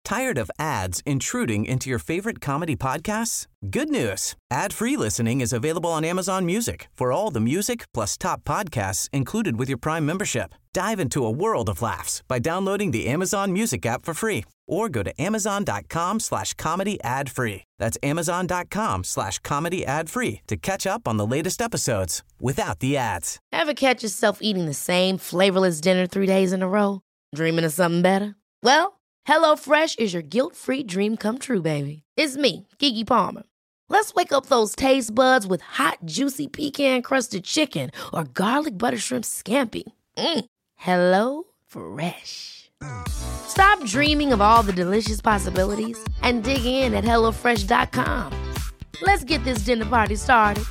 Tired of ads intruding into your favorite comedy podcasts? Good news. Ad-free listening is available on Amazon Music for all the music plus top podcasts included with your Prime membership. Dive into a world of laughs by downloading the Amazon Music app for free or go to amazon.com/comedy ad-free. That's amazon.com/comedy ad-free to catch up on the latest episodes without the ads. Ever catch yourself eating the same flavorless dinner 3 days in a row? Dreaming of something better? Well, HelloFresh is your guilt-free dream come true, baby. It's me, Keke Palmer. Let's wake up those taste buds with hot, juicy pecan-crusted chicken or garlic butter shrimp scampi. Hello Fresh. Stop dreaming of all the delicious possibilities and dig in at HelloFresh.com. Let's get this dinner party started.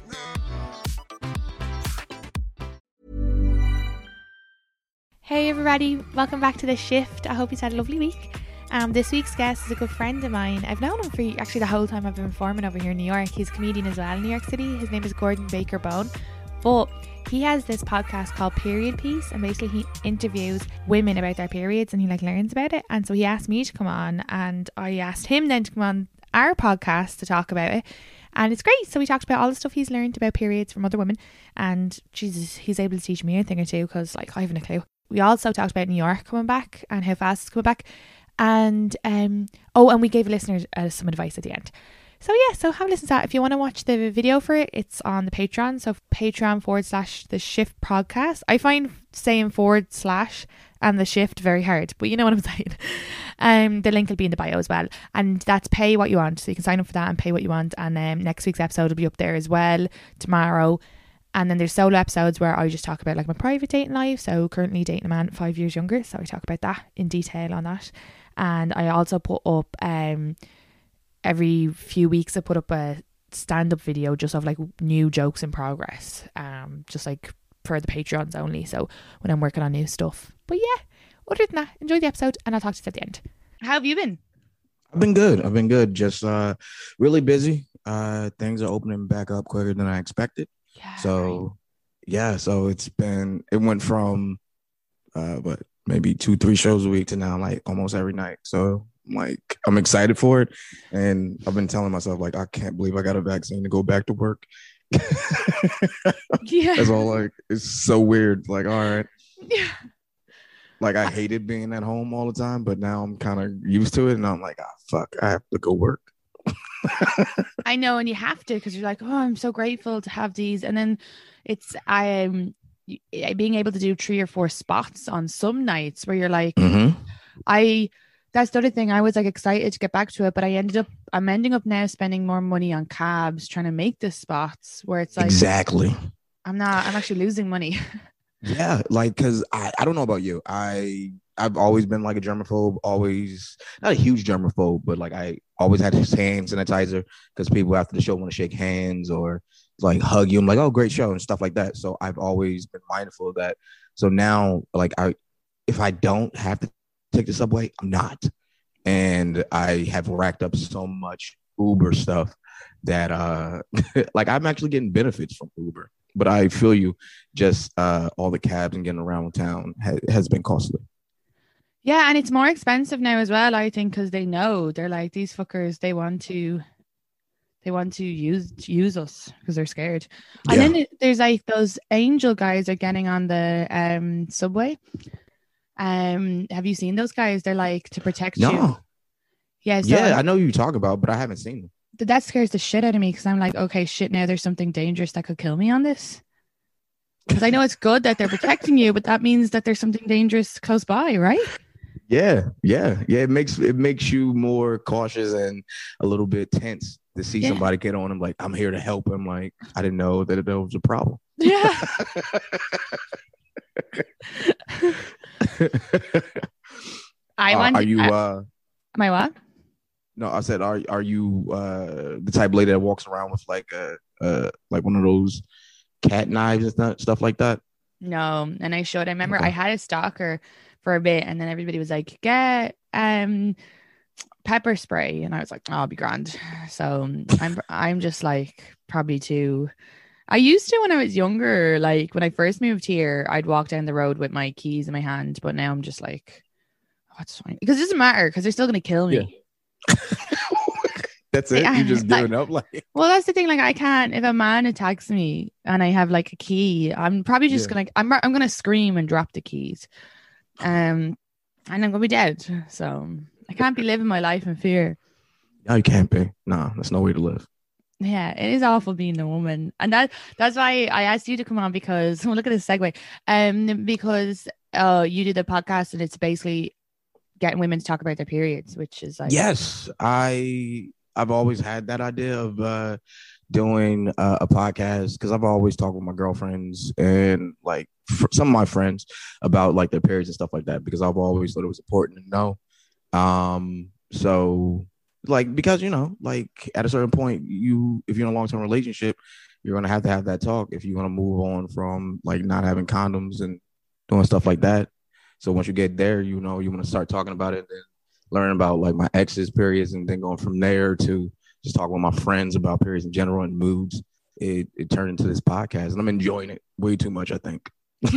Hey everybody, welcome back to The Shift. I hope you've had a lovely week. This week's guest is a good friend of mine. I've known him for actually the whole time I've been performing over here in New York. He's a comedian as well in New York City. His name is Gordon Baker Bone. But he has this podcast called Period Piece, and basically he interviews women about their periods and he learns about it. And so he asked me to come on, and I asked him then to come on our podcast to talk about it. And it's great. So we talked about all the stuff he's learned about periods from other women, and Jesus, he's able to teach me a thing or two because I haven't a clue. We also talked about New York coming back and how fast it's coming back. And and we gave listeners some advice at the end. So yeah, so have a listen to that. If you want to watch the video for it, it's on the Patreon. So Patreon/The Shift Podcast. I find saying / and The Shift very hard, but you know what I'm saying. The link will be in the bio as well. And that's pay what you want. So you can sign up for that and pay what you want. And next week's episode will be up there as well tomorrow. And then there's solo episodes where I just talk about my private dating life. So currently dating a man 5 years younger. So I talk about that in detail on that. And I also put up every few weeks I put up a stand-up video just of new jokes in progress. Just for the Patreons only. So when I'm working on new stuff. But yeah, other than that, enjoy the episode and I'll talk to you at the end. How have you been? I've been good. Just really busy. Things are opening back up quicker than I expected. Yeah, so it went from maybe 2-3 shows a week to now almost every night. So I'm excited for it, and I've been telling myself I can't believe I got a vaccine to go back to work. Yeah, that's all. It's so weird. All right. Yeah. I hated being at home all the time, but now I'm kind of used to it, and I'm fuck, I have to go work. I know, and you have to, because you're I'm so grateful to have these, and then it's being able to do 3 or 4 spots on some nights where you're that's the other thing. I was excited to get back to it, but I'm ending up now spending more money on cabs trying to make the spots where it's exactly. I'm actually losing money. Yeah, because I don't know about you. I've always been a germaphobe, always not a huge germaphobe, but I always had this hand sanitizer because people after the show want to shake hands or hug you. I'm oh, great show and stuff like that. So I've always been mindful of that. So now if I don't have to take the subway, I'm not. And I have racked up so much Uber stuff that I'm actually getting benefits from Uber. But I feel you, just all the cabs and getting around town has been costly. Yeah, and it's more expensive now as well, I think, because they know they're these fuckers, they want to use us because they're scared. And then there's those angel guys are getting on the subway. Have you seen those guys? They're to protect you. Yeah, I know who you talk about, but I haven't seen them. That scares the shit out of me because I'm okay, shit, now there's something dangerous that could kill me on this. Because I know it's good that they're protecting you, but that means that there's something dangerous close by, right? Yeah. It makes you more cautious and a little bit tense to see somebody get on him. I'm here to help him. I didn't know that there was a problem. Yeah. Am I what? No, I said, are you the type of lady that walks around with one of those cat knives and stuff like that? No, and I remember I had a stalker for a bit, and then everybody was get pepper spray, and I was I'll be grand. So I'm just probably too. I used to when I was younger, when I first moved here, I'd walk down the road with my keys in my hand, but now I'm just it's fine because it doesn't matter because they're still gonna kill me. Yeah. That's it. You just giving up, like. Well, that's the thing. Like, I can't. If a man attacks me and I have like a key, I'm probably just gonna. I'm gonna scream and drop the keys, and I'm gonna be dead. So I can't be living my life in fear. No, you can't be. No, that's no way to live. Yeah, it is awful being a woman, and that's why I asked you to come on because look at this segue. Because you do the podcast and it's basically getting women to talk about their periods, which is like yes, I've always had that idea of doing a podcast because I've always talked with my girlfriends and like some of my friends about like their periods and stuff like that because I've always thought it was important to know. So like because like at a certain point if you're in a long-term relationship, you're gonna have to have that talk if you're gonna move on from like not having condoms and doing stuff like that. So once you get there, you want to start talking about it and then learn about like my ex's periods and then going from there to just talking with my friends about periods in general and moods. It turned into this podcast and I'm enjoying it way too much, I think.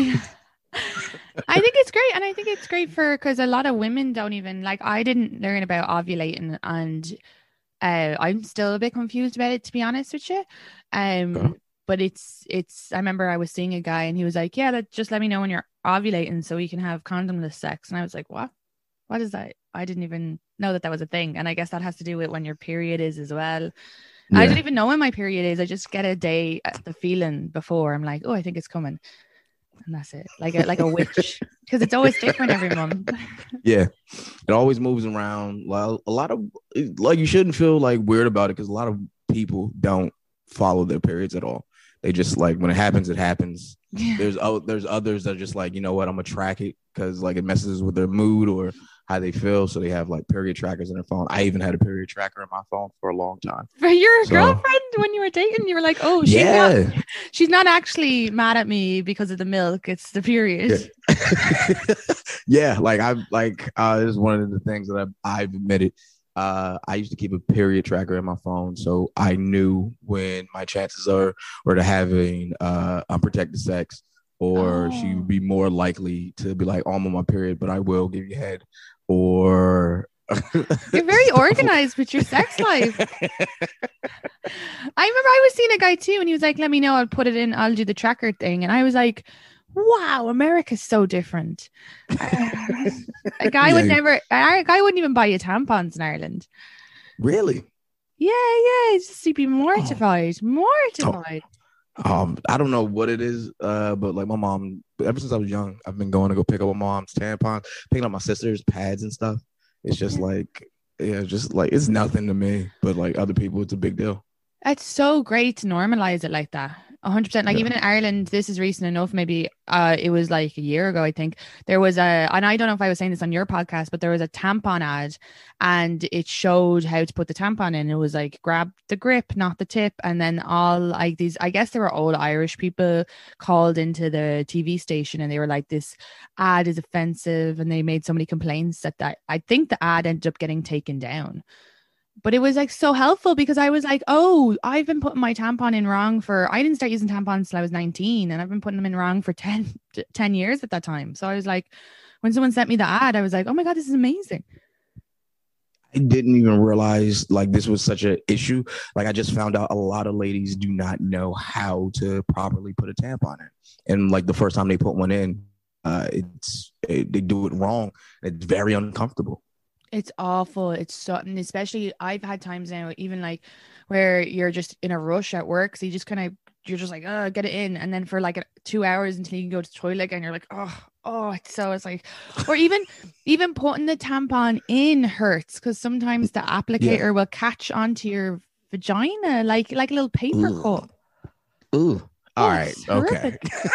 I think it's great. And I think it's great because a lot of women don't even like, I didn't learn about ovulating and I'm still a bit confused about it, to be honest with you. Okay. But it's, I remember I was seeing a guy and he was like, yeah, just let me know when you're ovulating so you can have condomless sex. And I was like, what is that? I didn't even know that was a thing. And I guess that has to do with when your period is as well. Yeah. I don't even know when my period is. I just get a day, the feeling before. I'm like, oh, I think it's coming. And that's it. Like a witch. Because it's always different every month. Yeah. It always moves around. Well, a lot of, like, you shouldn't feel like weird about it because a lot of people don't follow their periods at all. They just like, when it happens, it happens. Yeah. There's others that are just like, you know what, I'm gonna track it because like it messes with their mood or how they feel. So they have like period trackers in their phone. I even had a period tracker in my phone for a long time. For your girlfriend when you were dating, you were like, oh, she's not actually mad at me because of the milk. It's the period. Yeah, yeah, this is one of the things that I've admitted. I used to keep a period tracker in my phone, so I knew when my chances were to having unprotected sex, or she would be more likely to be like, I'm on my period, but I will give you head. Or you're very organized with your sex life. I remember I was seeing a guy too, and he was like, "Let me know, I'll put it in. I'll do the tracker thing." And I was like, wow, America's so different. A guy wouldn't even buy you tampons in Ireland. Really? Yeah. Just to be mortified. I don't know what it is, but like my mom, ever since I was young, I've been going to go pick up my mom's tampons, picking up my sister's pads and stuff. It's just like, it's nothing to me, but like other people, it's a big deal. It's so great to normalize it like that. 100%. Like even in Ireland, this is recent enough. Maybe it was like a year ago, I think. There was and I don't know if I was saying this on your podcast, but there was a tampon ad and it showed how to put the tampon in. It was like, grab the grip, not the tip. And then all like these, I guess there were old Irish people called into the TV station and they were like, this ad is offensive. And they made so many complaints that I think the ad ended up getting taken down. But it was like so helpful because I was like, oh, I've been putting my tampon in wrong I didn't start using tampons till I was 19 and I've been putting them in wrong for 10 years at that time. So I was like, when someone sent me the ad, I was like, oh my God, this is amazing. I didn't even realize like this was such an issue. Like I just found out a lot of ladies do not know how to properly put a tampon in. And like the first time they put one in, they do it wrong. It's very uncomfortable. It's awful. It's so, and especially I've had times now, even like where you're just in a rush at work. So you're just like, oh, get it in. And then for like 2 hours until you can go to the toilet and you're like, it's like, or even putting the tampon in hurts because sometimes the applicator will catch onto your vagina like a little paper cut. Ooh. All right. Okay.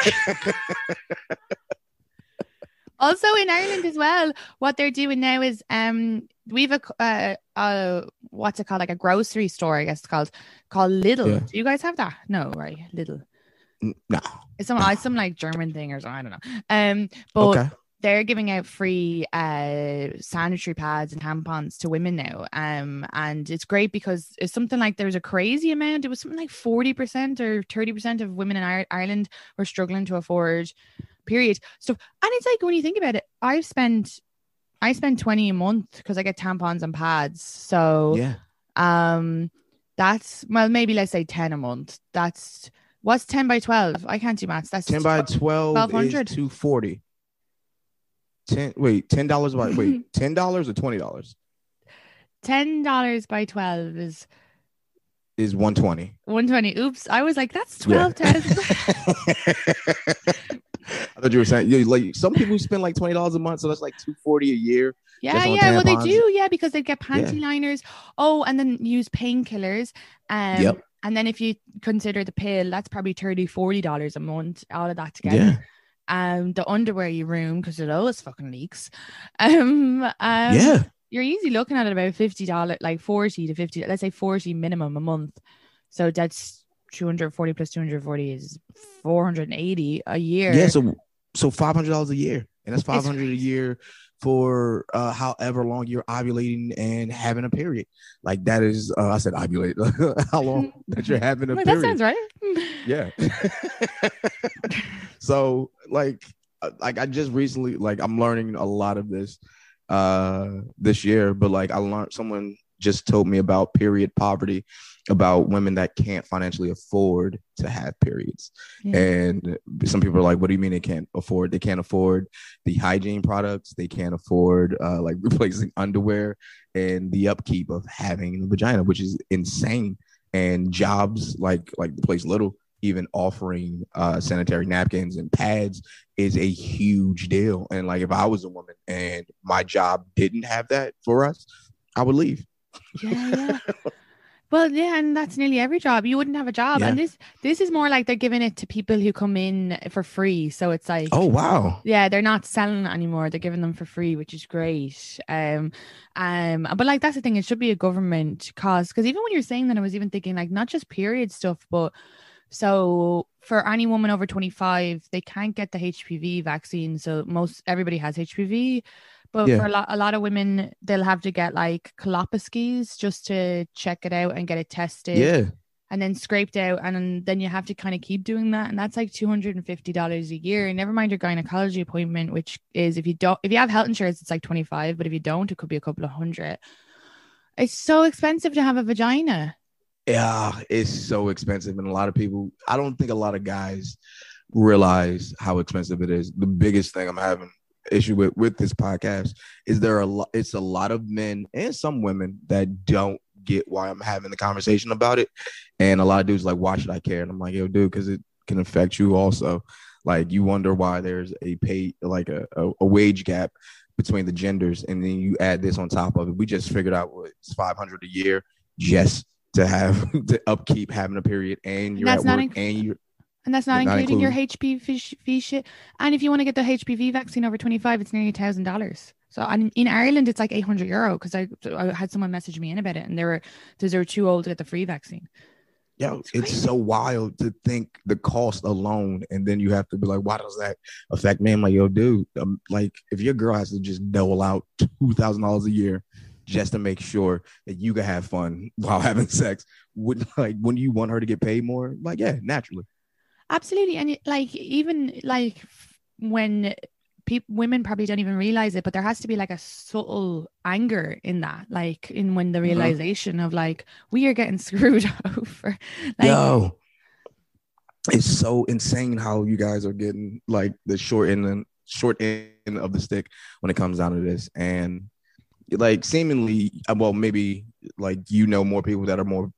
Also in Ireland as well, what they're doing now is we've a what's it called, like a grocery store, I guess it's called Lidl. Yeah. Do you guys have that? No, right? Lidl. No. It's some like German thing or something. I don't know. But they're giving out free sanitary pads and tampons to women now. And it's great because it's something like there's a crazy amount. It was something like 40% or 30% of women in Ireland were struggling to afford period stuff. And it's like, when you think about it, I've spent I spend 20 a month because I get tampons and pads. So that's, well, maybe let's say 10 a month. That's, what's 10 by 12? I can't do maths. That's 10 by 12 $1,200. is $240. $10 by $10 or $20? $10 by 12 is $120. $120. Oops. I was like, that's 12 10. I thought you were saying like some people spend like $20 a month, so that's like $240 a year. Yeah. Well, they do, because they get panty liners. Oh, and then use painkillers. And then if you consider the pill, that's probably $30-$40 a month. All of that together. The underwear you room because it always fucking leaks. You're easily looking at it about $50, like 40 to 50. Let's say 40 minimum a month. So that's 240 plus 240 is 480 a year. Yeah, so $500 a year, and that's $500 a year for however long you're ovulating and having a period. Like that is, I said ovulate. How long that you're having a period? That sounds right. Yeah. So like I just recently, like I'm learning a lot of this this year, but like I learned, someone just told me about period poverty, about women that can't financially afford to have periods. And some people are like, what do you mean they can't afford? They can't afford the hygiene products. They can't afford like replacing underwear and the upkeep of having a vagina, which is insane. And jobs like the place Little, even offering sanitary napkins and pads is a huge deal. And like if I was a woman and my job didn't have that for us, I would leave. Yeah. Well, yeah, and that's nearly every job. You wouldn't have a job. And this is more like they're giving it to people who come in for free. So it's like, oh wow. Yeah, they're not selling it anymore. They're giving them for free, which is great. But like that's the thing, it should be a government cause. Because even when you're saying that, I was even thinking like not just period stuff, but so for any woman over 25, they can't get the HPV vaccine. So everybody has HPV. But for a lot of women, they'll have to get like colposcopies just to check it out and get it tested. Yeah. And then scraped out. And then you have to kind of keep doing that. And that's like $250 a year. And never mind your gynecology appointment, which is if you have health insurance, it's like 25. But if you don't, it could be a couple of hundred. It's so expensive to have a vagina. Yeah, it's so expensive. And a lot of people, I don't think a lot of guys realize how expensive it is. The biggest thing I'm having issue with this podcast is it's a lot of men and some women that don't get why I'm having the conversation about it. And a lot of dudes like, why should I care? And I'm like, yo, dude, because it can affect you also. Like you wonder why there's a a wage gap between the genders. And then you add this on top of it. We just figured out it's $500 a year just to have to upkeep having a period, and you're at work and that's not including your HPV shit. And if you want to get the HPV vaccine over 25, it's nearly $1,000. So in Ireland, it's like €800 because I had someone message me in about it, and they were too old to get the free vaccine. Yeah, it's so wild to think the cost alone, and then you have to be like, why does that affect me? I'm like, yo, dude, like if your girl has to just dole out $2,000 a year just to make sure that you can have fun while having sex, wouldn't you want her to get paid more? Like, yeah, naturally. Absolutely. And like even like when women probably don't even realize it, but there has to be like a subtle anger in that, like when the realization of like we are getting screwed over. Like, yo, it's so insane how you guys are getting like the short end of the stick when it comes down to this. And like seemingly, well, maybe like more people that are more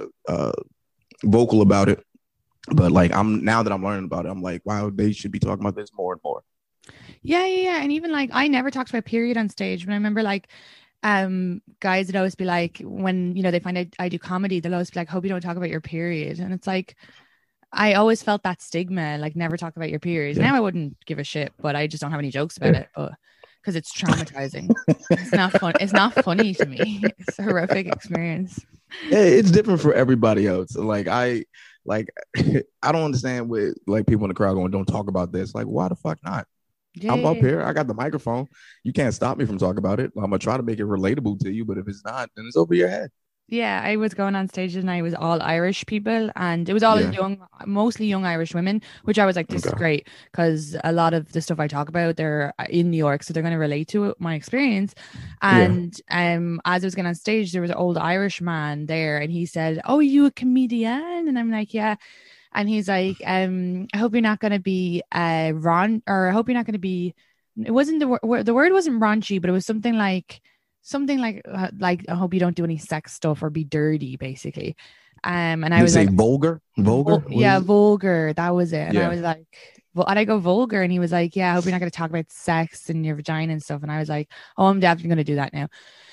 vocal about it. But like now that I'm learning about it, I'm like, wow, they should be talking about this more and more. Yeah. And even like I never talked about period on stage, but I remember like guys would always be like, when they find out I do comedy, they'll always be like, hope you don't talk about your period. And it's like I always felt that stigma, like never talk about your period. Now I wouldn't give a shit, but I just don't have any jokes about it. But because it's traumatizing. It's not fun. It's not funny to me. It's a horrific experience. Yeah, it's different for everybody else. I don't understand what like people in the crowd going, don't talk about this. Like, why the fuck not? Yeah. I'm up here. I got the microphone. You can't stop me from talking about it. I'm gonna try to make it relatable to you, but if it's not, then it's over your head. Yeah, I was going on stage and I was all Irish people, and it was all mostly young Irish women, which I was like, this is great, because a lot of the stuff I talk about, they're in New York, so they're going to relate to my experience. And as I was getting on stage, there was an old Irish man there, and he said, "Oh, are you a comedian?" And I'm like, "Yeah." And he's like, I hope you're not going to be or I hope you're not going to be, it wasn't the word wasn't raunchy, but it was something like I hope you don't do any sex stuff or be dirty, basically. And I was say like, vulgar. Vulgar. That was it. And I was like, well, and I go vulgar, and he was like, yeah, I hope you're not going to talk about sex and your vagina and stuff. And I was like, oh, I'm definitely going to do that now.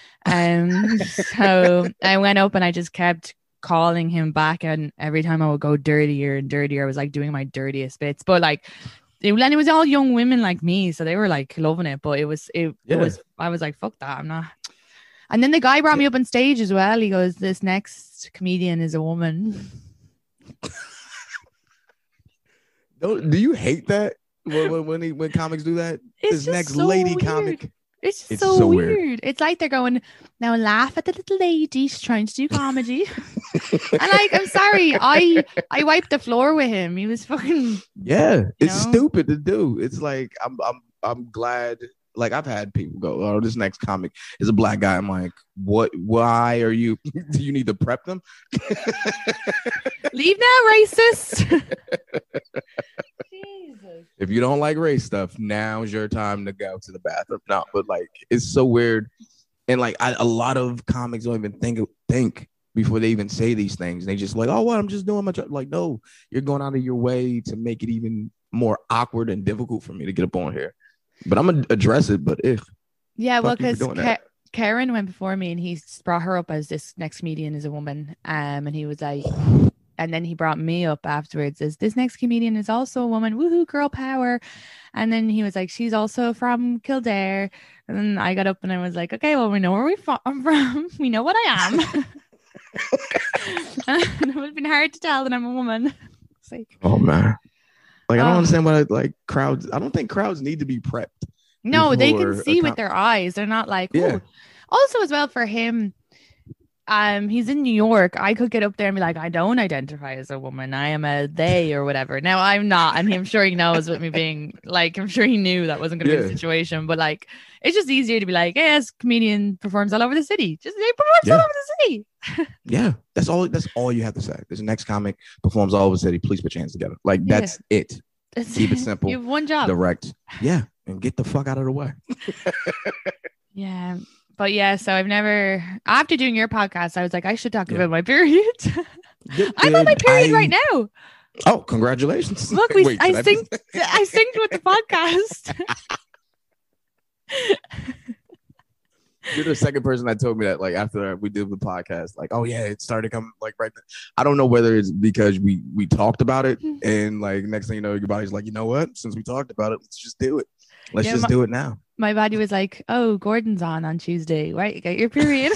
So I went up and I just kept calling him back, and every time I would go dirtier and dirtier, I was like doing my dirtiest bits. But like it was all young women like me, so they were like loving it. But it was I was like, fuck that, I'm not. And then the guy brought me up on stage as well. He goes, this next comedian is a woman. Do you hate that when comics do that? It's this next so lady weird. comic. It's so weird. It's like they're going, now laugh at the little lady. She's trying to do comedy. And like, I'm sorry, I wiped the floor with him. He was fucking. Yeah, it's stupid to do. It's like I'm glad. Like I've had people go, "Oh, this next comic is a black guy." I'm like, "What? Why are you? Do you need to prep them?" Leave now, racist. Jesus. If you don't like race stuff, now's your time to go to the bathroom. No, but like it's so weird, and like a lot of comics don't even think before they even say these things. They just like, "Oh, well, I'm just doing my job." Like, no, you're going out of your way to make it even more awkward and difficult for me to get up on here. But I'm gonna address it. But yeah, well, because Karen went before me, and he brought her up as this next comedian is a woman, and he was like, and then he brought me up afterwards as this next comedian is also a woman. Woohoo, girl power! And then he was like, she's also from Kildare. And then I got up and I was like, okay, well, we know where I'm from. We know what I am. And it would have been hard to tell that I'm a woman. It's like, oh man. Like, I don't understand why crowds. I don't think crowds need to be prepped. No, they can see with their eyes. They're not like, oh. Also, as well, for him, he's in New York. I could get up there and be like, I don't identify as a woman. I am a they or whatever. Now, I'm not. And I'm sure he knows with me being like, I'm sure he knew that wasn't going to be the situation. But like, it's just easier to be like, hey, this comedian performs all over the city. Just they performs all over the city. Yeah, that's all you have to say. This next comic performs all over the city. Please put your hands together. Like that's it. Keep it simple. You have one job. Direct. Yeah, and get the fuck out of the way. Yeah, but yeah. So I've never. After doing your podcast, I was like, I should talk about my period. I'm on my period right now. Oh, congratulations! Look, I synced with the podcast. You're the second person that told me that, like, after we did the podcast, like, oh yeah, it started coming like right there. I don't know whether it's because we talked about it, and like next thing you know, your body's like, you know what? Since we talked about it, let's just do it. Let's just do it now. My body was like, oh, Gordon's on Tuesday, right? You get your period.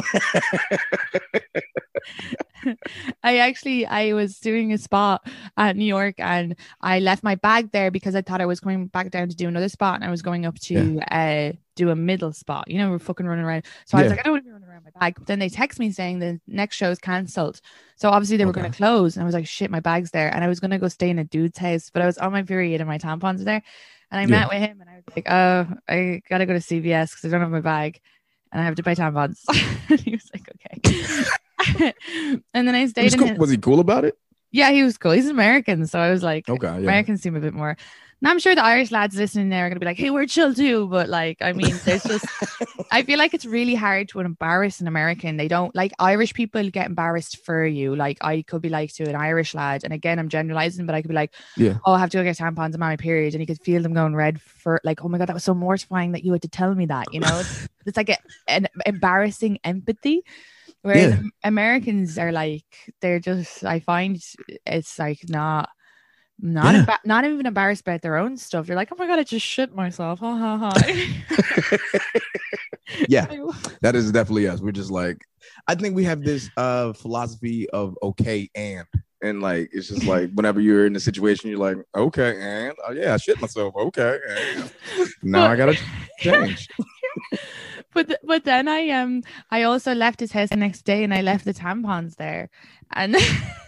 I was doing a spot at New York, and I left my bag there because I thought I was going back down to do another spot, and I was going up to do a middle spot. You know, we're fucking running around. So I was like, I don't want to be running around my bag. But then they text me saying the next show is cancelled. So obviously they were going to close, and I was like, shit, my bag's there. And I was going to go stay in a dude's house, but I was on my period and my tampons were there. And I met with him, and I was like, oh, I got to go to CVS because I don't have my bag and I have to buy tampons. And he was like, okay. And then I stayed in Was he cool about it? Yeah, he was cool. He's American. So I was like, okay, Americans seem a bit more. And I'm sure the Irish lads listening there are going to be like, hey, we're chill too. But like, I mean, there's just, I feel like it's really hard to embarrass an American. They don't like Irish people get embarrassed for you. Like I could be like to an Irish lad. And again, I'm generalizing, but I could be like, oh, I have to go get tampons. I'm on my period. And you could feel them going red for like, oh my God, that was so mortifying that you had to tell me that, you know, it's like an embarrassing empathy. Whereas Americans are like, they're just, I find it's like not even embarrassed about their own stuff. You're like, oh my God, I just shit myself. Ha ha ha. Yeah, that is definitely us. We're just like, I think we have this philosophy of okay and like it's just like whenever you're in a situation, you're like, okay, and oh yeah, I shit myself. Okay, and now I gotta change. But then I also left his house the next day and I left the tampons there, and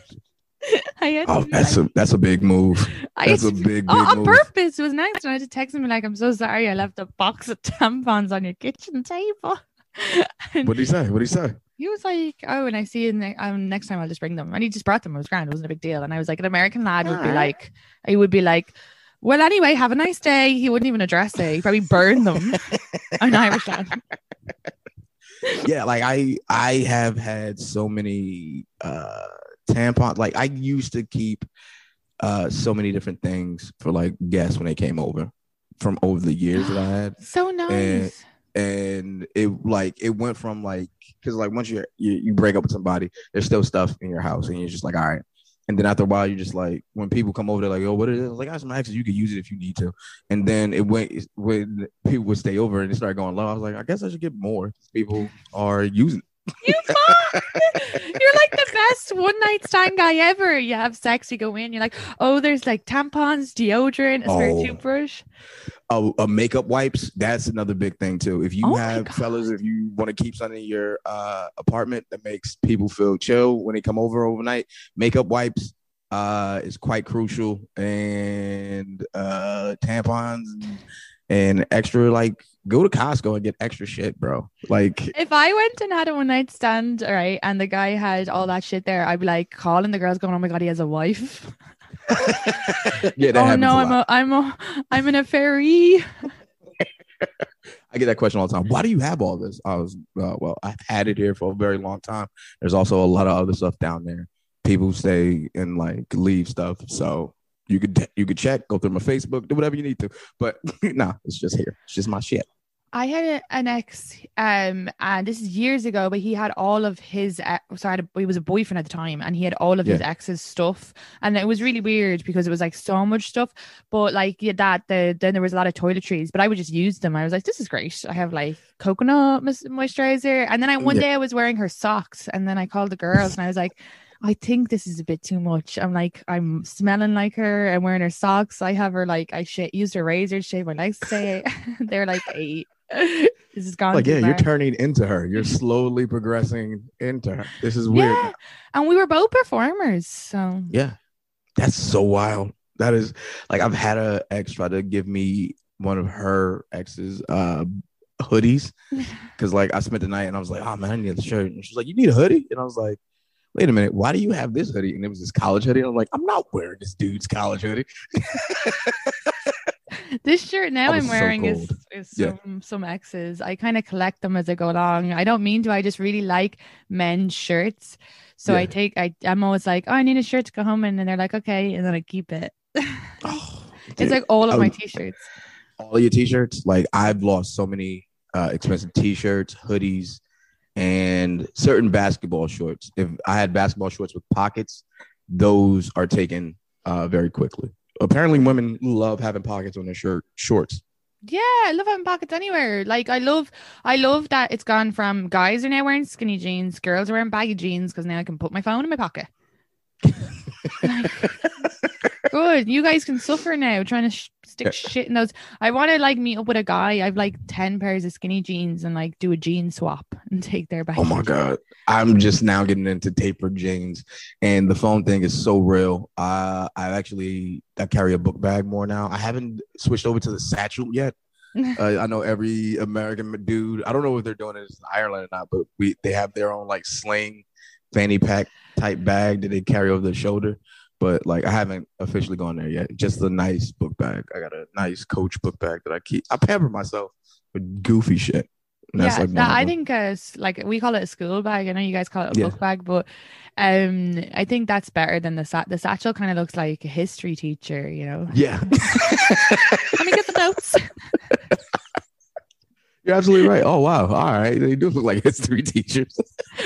I had Oh, that's a big move. That's a big on move. purpose. It was nice, and I had to text him like, "I'm so sorry, I left a box of tampons on your kitchen table." What did he say? He was like, "Oh, and I see you next time. I'll just bring them." And he just brought them. It was grand. It wasn't a big deal. And I was like, an American lad would be like, he would be like, "Well, anyway, have a nice day." He wouldn't even address it. He'd probably burn them. An Irish lad. Yeah, like I have had so many tampons. Like I used to keep so many different things for like guests when they came over from over the years that I had. So nice. And it went from like, because like once you break up with somebody, there's still stuff in your house and you're just like, all right. And then after a while, you're just like, when people come over, they're like, oh, what is it? I was like, I have some access. You can use it if you need to. And then when people would stay over and it started going low, I was like, I guess I should get more. People are using it. You fuck! You're like the best one night stand guy ever. You have sex, you go in, you're like, oh, there's like tampons, deodorant, a spare toothbrush. Makeup wipes. That's another big thing too. If you have fellas, if you want to keep something in your apartment that makes people feel chill when they come over overnight, makeup wipes is quite crucial, and tampons and extra, like, go to Costco and get extra shit, bro. Like, if I went and had a one night stand, all right, and the guy had all that shit there, I'd be like calling the girls, going, "Oh my god, he has a wife." Yeah, that happens a lot. I'm an affairee. I get that question all the time. Why do you have all this? I was well, I've had it here for a very long time. There's also a lot of other stuff down there. People stay and like leave stuff, so you could check, go through my Facebook, do whatever you need to. But nah, it's just here. It's just my shit. I had an ex, and this is years ago, but he had all of his, he was a boyfriend at the time, and he had all of his ex's stuff, and it was really weird because it was like so much stuff. But like then there was a lot of toiletries, but I would just use them. I was like, this is great. I have like coconut moisturizer, and then one day I was wearing her socks, and then I called the girls, and I was like, I think this is a bit too much. I'm smelling like her and wearing her socks. I have her like, used her razor to shave my legs today. They're like, hey, this is gone. Like, yeah, you're turning into her. You're slowly progressing into her. This is weird. Yeah. And we were both performers. So yeah, that's so wild. That is like, I've had a ex try to give me one of her ex's hoodies because like I spent the night and I was like, oh man, I need the shirt. And she's like, you need a hoodie? And I was like, wait a minute, why do you have this hoodie? And it was this college hoodie. And I'm like, I'm not wearing this dude's college hoodie. This shirt now I'm wearing is some exes. I kind of collect them as I go along. I don't mean to. I just really like men's shirts. So I'm always like, oh, I need a shirt to go home in. And they're like, okay. And then I keep it. It's like all of my t-shirts. All of your t-shirts? Like, I've lost so many expensive t-shirts, hoodies, and certain basketball shorts. If I had basketball shorts with pockets, those are taken very quickly. Apparently women love having pockets on their shorts. Yeah, I love having pockets anywhere. Like, I love that it's gone from guys are now wearing skinny jeans, girls are wearing baggy jeans, because now I can put my phone in my pocket. Like, good. You guys can suffer now trying to stick shit in those. I want to like meet up with a guy. I've like 10 pairs of skinny jeans and like do a jean swap and take their baggy. Oh my god, I'm just now getting into tapered jeans, and the phone thing is so real. I carry a book bag more now. I haven't switched over to the satchel yet. I know every American dude, I don't know if they're doing it in Ireland or not, but they have their own like sling fanny pack type bag that they carry over their shoulder. But like, I haven't officially gone there yet. Just a nice book bag. I got a nice Coach book bag that I keep. I pamper myself with goofy shit. And that's I think like we call it a school bag. I know you guys call it a book bag, but I think that's better than the satchel. Kind of looks like a history teacher, you know. Yeah. Let me get the notes. You're absolutely right. Oh wow! All right, they do look like history teachers.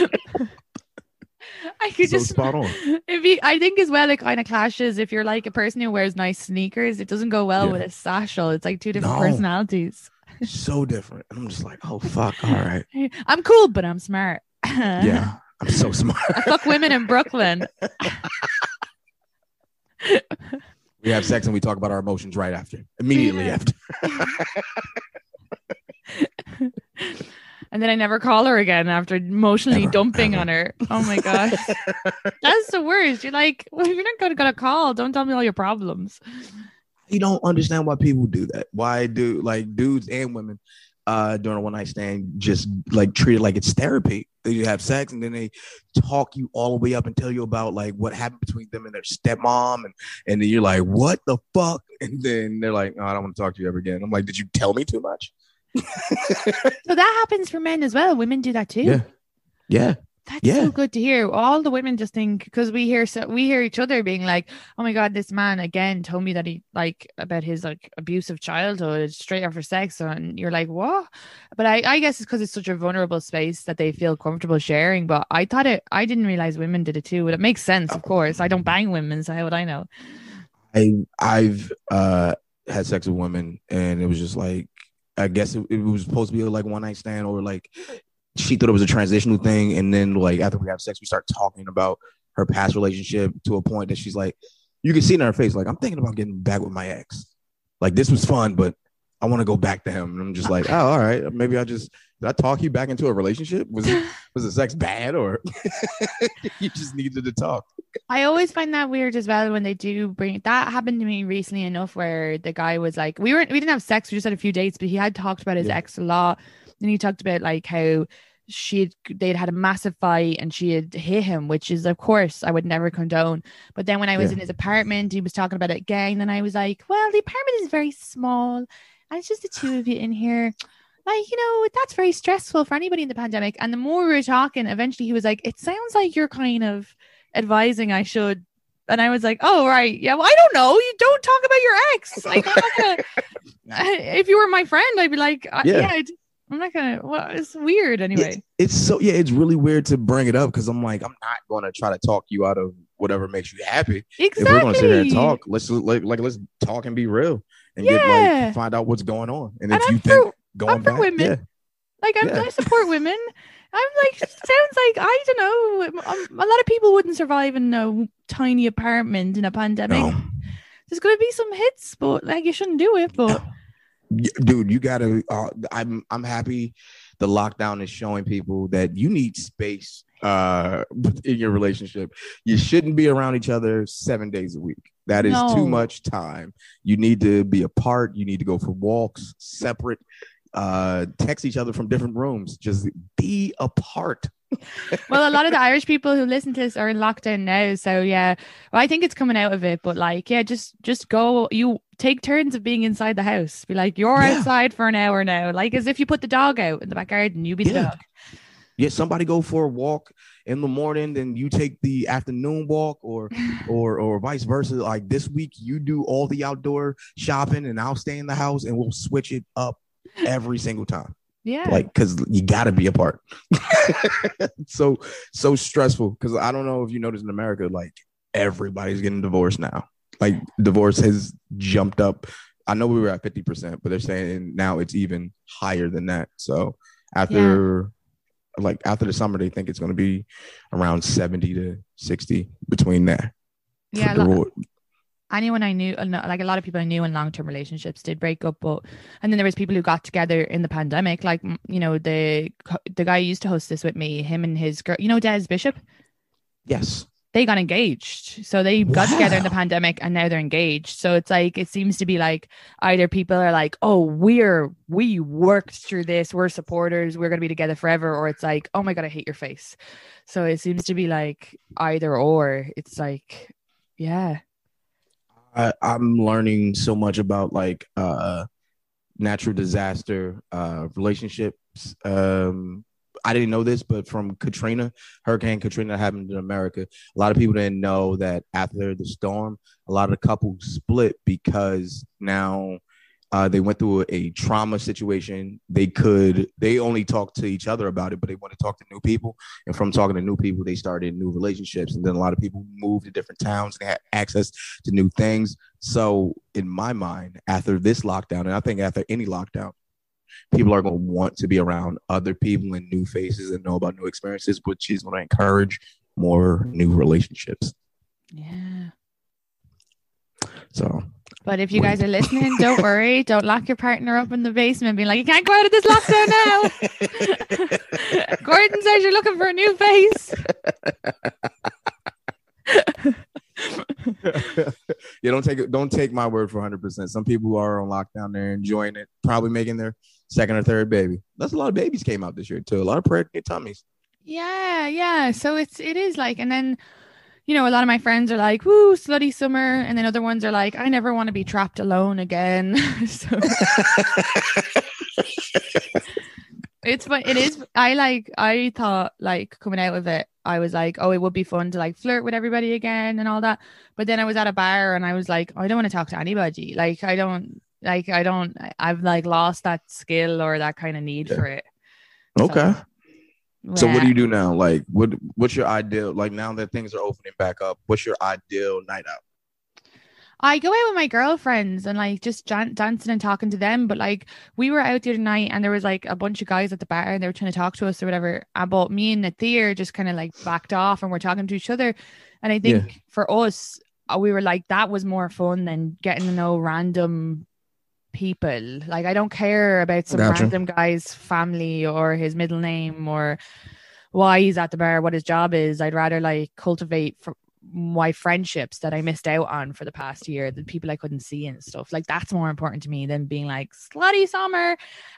I could so just spot on. I think as well, it kind of clashes if you're like a person who wears nice sneakers. It doesn't go well with a satchel. It's like two different personalities. So different. And I'm just like, oh fuck, all right. I'm cool, but I'm smart. Yeah, I'm so smart. I fuck women in Brooklyn. We have sex and we talk about our emotions right after. Immediately after. And then I never call her again after emotionally Ever, dumping ever. on her. Oh my God. That's the worst. You're like, well, if you're not going to get a call, don't tell me all your problems. You don't understand why people do that. Why do like dudes and women during a one night stand just like treat it like it's therapy? They have sex and then they talk you all the way up and tell you about like what happened between them and their stepmom, and then you're like, what the fuck? And then they're like, oh, I don't want to talk to you ever again. I'm like, did you tell me too much? So that happens for men as well. Women do that too. Yeah. Yeah. That's Yeah. so good to hear. All the women just think, because we hear each other being like, oh my God, this man again told me that he like about his like abusive childhood straight after sex. And you're like, what? But I guess it's because it's such a vulnerable space that they feel comfortable sharing. But I didn't realize women did it too. But it makes sense, of course. I don't bang women, so how would I know? I've had sex with women and it was just like, I guess it was supposed to be like one night stand, or like she thought it was a transitional thing. And then like after we have sex, we start talking about her past relationship to a point that she's like, you can see in her face, like, I'm thinking about getting back with my ex. Like, this was fun, but I want to go back to him. And I'm just like, oh, all right. Maybe did I talk you back into a relationship? Was the sex bad, or you just needed to talk? I always find that weird as well when they do bring that. Happened to me recently enough where the guy was like, we didn't have sex, we just had a few dates, but he had talked about his ex a lot. And he talked about like how they'd had a massive fight and she had hit him, which is, of course, I would never condone. But then when I was in his apartment, he was talking about it again. And I was like, well, the apartment is very small and it's just the two of you in here. Like, that's very stressful for anybody in the pandemic. And the more we were talking, eventually he was like, it sounds like you're kind of advising I should. And I was like, oh, right. Yeah, well, I don't know. You don't talk about your ex. Like, I'm not gonna, if you were my friend, I'd be like, I'm not gonna. Well, it's weird anyway. It's really weird to bring it up because I'm like, I'm not gonna try to talk you out of whatever makes you happy. Exactly. If we're gonna sit here and talk, let's talk and be real and get find out what's going on. And if you think going back, women, I support women. I'm like, sounds like, I don't know. A lot of people wouldn't survive in a tiny apartment in a pandemic. No. There's gonna be some hits, but like you shouldn't do it. But dude, you gotta. I'm happy the lockdown is showing people that you need space in your relationship. You shouldn't be around each other 7 days a week. That is too much time. You need to be apart. You need to go for walks separate. Text each other from different rooms. Just be apart. Well, a lot of the Irish people who listen to this are in lockdown now, so yeah. Well, I think it's coming out of it, but like, yeah, just go. You take turns of being inside the house. Be like, you're outside for an hour now, like as if you put the dog out in the back garden. You be the dog. Yeah, somebody go for a walk in the morning, then you take the afternoon walk, or vice versa. Like this week, you do all the outdoor shopping, and I'll stay in the house, and we'll switch it up every single time. Yeah, like because you gotta be apart. so stressful because I don't know if you noticed in America, like everybody's getting divorced now. Like divorce has jumped up. I know we were at 50%, but they're saying now it's even higher than that. So after the summer, they think it's going to be around 70 to 60 between that. Yeah. Anyone I knew, like a lot of people I knew in long-term relationships did break up, and then there was people who got together in the pandemic. Like, the guy who used to host this with me, him and his girl, Des Bishop. Yes. They got engaged. So they got together in the pandemic and now they're engaged. So it's like, it seems to be like either people are like, oh, we worked through this. We're supporters. We're going to be together forever. Or it's like, oh my God, I hate your face. So it seems to be like either or. It's like, yeah. I'm learning so much about like natural disaster relationships. I didn't know this, but from Hurricane Katrina happened in America, a lot of people didn't know that after the storm, a lot of the couples split because now they went through a trauma situation. They only talk to each other about it, but they want to talk to new people. And from talking to new people, they started new relationships. And then a lot of people moved to different towns and had access to new things. So in my mind, after this lockdown, and I think after any lockdown, people are going to want to be around other people and new faces and know about new experiences, which is going to encourage more new relationships. Yeah. So But if you guys are listening, don't worry. Don't lock your partner up in the basement and be like, you can't go out of this lockdown now. Gordon says you're looking for a new face. Yeah, don't take my word for 100%. Some people are on lockdown there enjoying it, probably making their second or third baby. That's a lot of babies came out this year too. A lot of pregnant tummies. Yeah. So it is like, and then, you know, a lot of my friends are like, woo, slutty summer. And then other ones are like, I never want to be trapped alone again. So it's fun. It is. I thought like coming out of it, I was like, oh, it would be fun to like flirt with everybody again and all that. But then I was at a bar and I was like, I don't want to talk to anybody. I've like lost that skill or that kind of need for it. Okay. So what do you do now? Like, what's your ideal? Like now that things are opening back up, what's your ideal night out? I go out with my girlfriends and like just dancing and talking to them. But like we were out the other night and there was like a bunch of guys at the bar and they were trying to talk to us or whatever. But me and Nathir just kind of like backed off and we're talking to each other. And I think for us, we were like, that was more fun than getting to know random people. Like I don't care about some random guy's family or his middle name or why he's at the bar, what his job is. I'd rather like cultivate my friendships that I missed out on for the past year, the people I couldn't see and stuff. Like that's more important to me than being like slutty summer.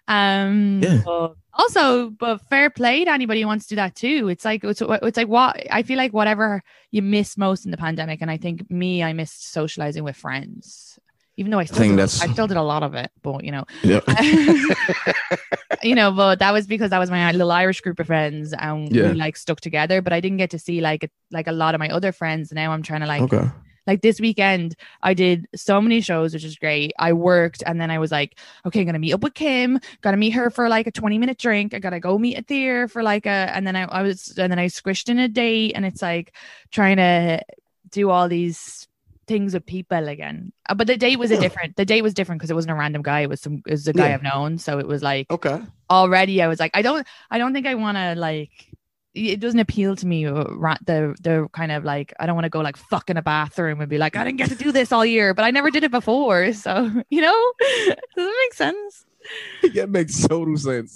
But fair play to anybody who wants to do that too. It's like what I feel like whatever you miss most in the pandemic, and I think I missed socializing with friends. Even though I still did a lot of it, but you know, but that was because that was my little Irish group of friends and we like stuck together, but I didn't get to see like a lot of my other friends. Now I'm trying to like this weekend, I did so many shows, which is great. I worked and then I was like, okay, I'm going to meet up with Kim, got to meet her for like a 20-minute drink. I got to go meet Athir for like and then I squished in a date, and it's like trying to do all these things with people again. But the date was different because it wasn't a random guy. It was a guy I've known. So it was like, okay, already I was like, I don't think I want to like, it doesn't appeal to me. The kind of like, I don't want to go like fuck in a bathroom and be like, I didn't get to do this all year, but I never did it before. So, you know, does that make sense? Yeah, it makes total sense.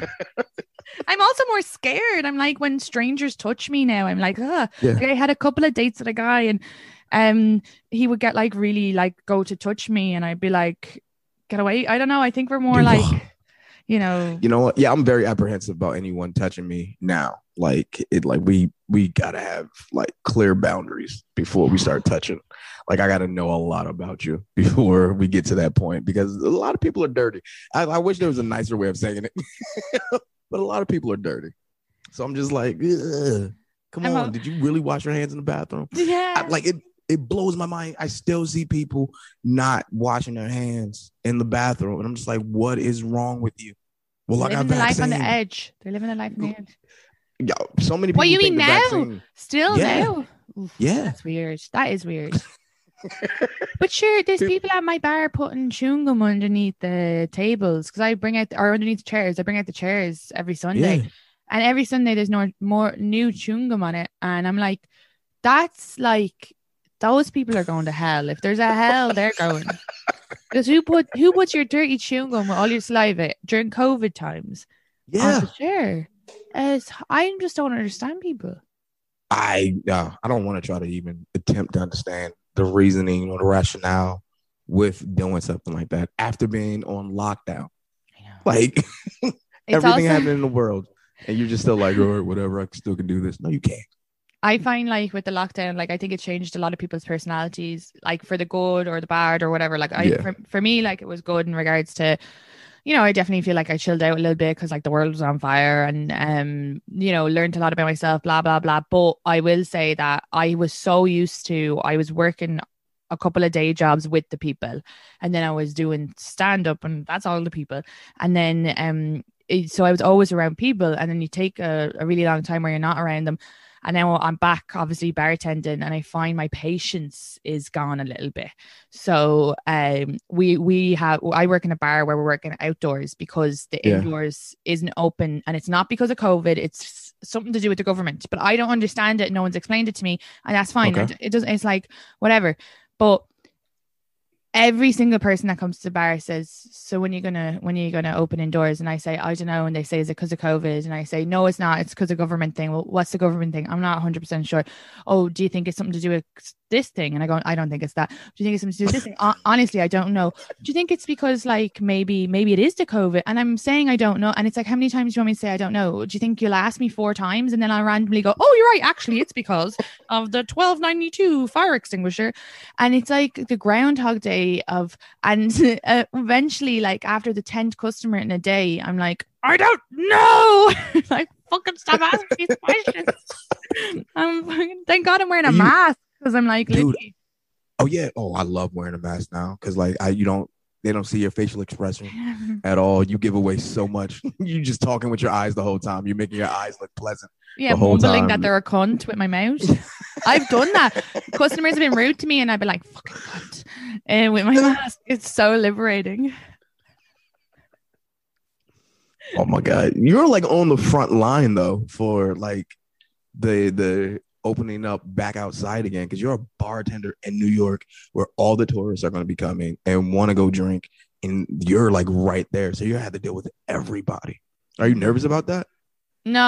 I'm also more scared. I'm like, when strangers touch me now, I'm like, Like I had a couple of dates with a guy and he would get like really like go to touch me and I'd be like, get away. I don't know. I think we're more like, you know what? Yeah, I'm very apprehensive about anyone touching me now. Like we gotta have like clear boundaries before we start touching. Like I gotta know a lot about you before we get to that point, because a lot of people are dirty. I wish there was a nicer way of saying it, but a lot of people are dirty. So I'm just like, come on, did you really wash your hands in the bathroom? Yeah, It blows my mind. I still see people not washing their hands in the bathroom. And I'm just like, what is wrong with you? Well, I got vaccine. Life on the edge. They're living their life on the edge. Yeah, so many people. What you mean now? Vaccine, Still now? Oof, yeah. That's weird. That is weird. But sure, there's people at my bar putting chewing gum underneath the tables because I bring out, or underneath the chairs. I bring out the chairs every Sunday. Yeah. And every Sunday there's more new chewing gum on it. And I'm like, that's like, those people are going to hell. If there's a hell, they're going. Because who puts your dirty chewing gum with all your saliva during COVID times? Yeah, sure. I just don't understand people. I don't want to try to even attempt to understand the reasoning or the rationale with doing something like that after being on lockdown. Like everything happening in the world, and you're just still like, all right, whatever, I still can do this. No, you can't. I find like with the lockdown, like I think it changed a lot of people's personalities, like for the good or the bad or whatever. Like for me, like it was good in regards to, you know, I definitely feel like I chilled out a little bit because like the world was on fire and you know, learned a lot about myself, blah blah blah. But I will say that I was so used to, I was working a couple of day jobs with the people, and then I was doing stand up, and that's all the people, and then so I was always around people, and then you take a really long time where you're not around them. And now I'm back, obviously bartending, and I find my patience is gone a little bit. So I work in a bar where we're working outdoors because the indoors isn't open, and it's not because of COVID. It's something to do with the government, but I don't understand it. No one's explained it to me, and that's fine. Okay. It's like whatever. But every single person that comes to the bar says, so when are you gonna open indoors? And I say, I don't know. And they say, is it because of COVID? And I say, no, it's not. It's because of government thing. Well, what's the government thing? I'm not 100% sure. Oh, do you think it's something to do with this thing? And I go, I don't think it's that. Do you think it's something to do with this thing? Honestly, I don't know. Do you think it's because like maybe it is the COVID? And I'm saying I don't know. And it's like, how many times do you want me to say I don't know? Do you think you'll ask me 4 times and then I'll randomly go, oh, you're right. Actually, it's because of the 1292 fire extinguisher. And it's like the Groundhog Day and eventually, like after the 10th customer in a day, I'm like, I don't know. Like, fucking stop asking these questions. Thank God I'm wearing a mask, because I'm like, dude, oh yeah, I love wearing a mask now, because like they don't see your facial expression at all. You give away so much. You just talking with your eyes the whole time. You're making your eyes look pleasant. Yeah, mumbling that they're a cunt with my mouth. I've done that. Customers have been rude to me and I've been like, fucking cunt. And with my mask, it's so liberating. Oh my God. You're like on the front line though for like the opening up back outside again, because you're a bartender in New York where all the tourists are going to be coming and want to go drink, and you're like right there. So you have to deal with everybody. Are you nervous about that? No,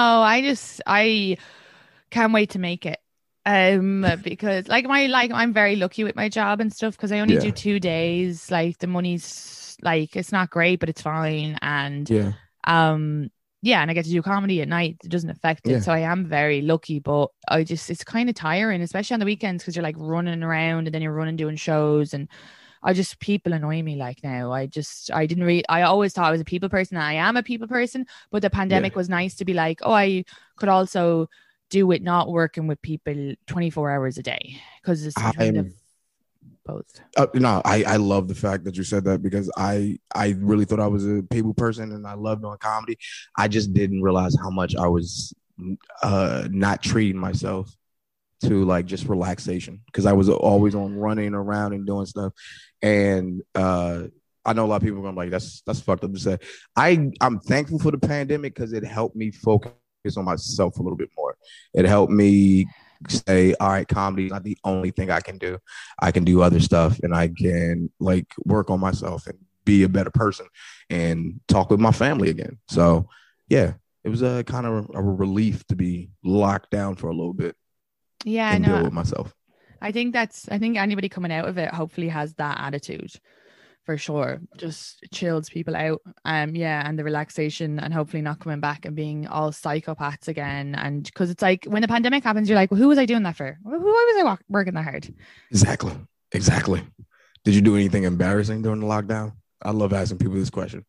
I can't wait to make it. Because I'm very lucky with my job and stuff, because I only do 2 days. Like the money's like, it's not great, but it's fine. And and I get to do comedy at night. It doesn't affect it. So I am very lucky, but it's kind of tiring, especially on the weekends, because you're like running around and then you're running doing shows, and people annoy me like now. I always thought I was a people person, and I am a people person, but the pandemic was nice to be like, oh, I could also do it not working with people 24 hours a day, because it's kind of both. No, I love the fact that you said that, because I really thought I was a people person and I loved doing comedy. I just didn't realize how much I was not treating myself to like just relaxation, because I was always on running around and doing stuff. And I know a lot of people are gonna be like, that's fucked up to say. I'm thankful for the pandemic, because it helped me focus on myself a little bit more. It helped me say, all right, comedy is not the only thing I can do. I can do other stuff, and I can like work on myself and be a better person and talk with my family again. So yeah, it was a kind of a relief to be locked down for a little bit. Yeah, and deal with myself. I think anybody coming out of it hopefully has that attitude, for sure. Just chills people out. And the relaxation, and hopefully not coming back and being all psychopaths again. And because it's like, when the pandemic happens, you're like, well, who was I doing that for? Why was I working that hard? Exactly. Did you do anything embarrassing during the lockdown? I love asking people this question.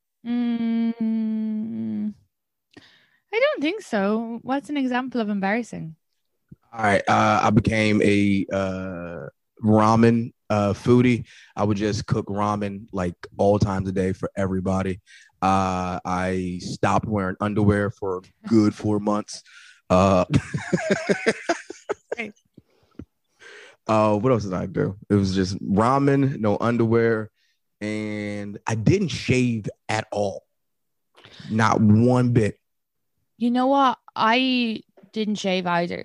I don't think so. What's an example of embarrassing? All right. I became a ramen foodie. I would just cook ramen like all times a day for everybody. I stopped wearing underwear for a good 4 months. What else did I do? It was just ramen, no underwear, and I didn't shave at all. Not one bit. You know what? I didn't shave either.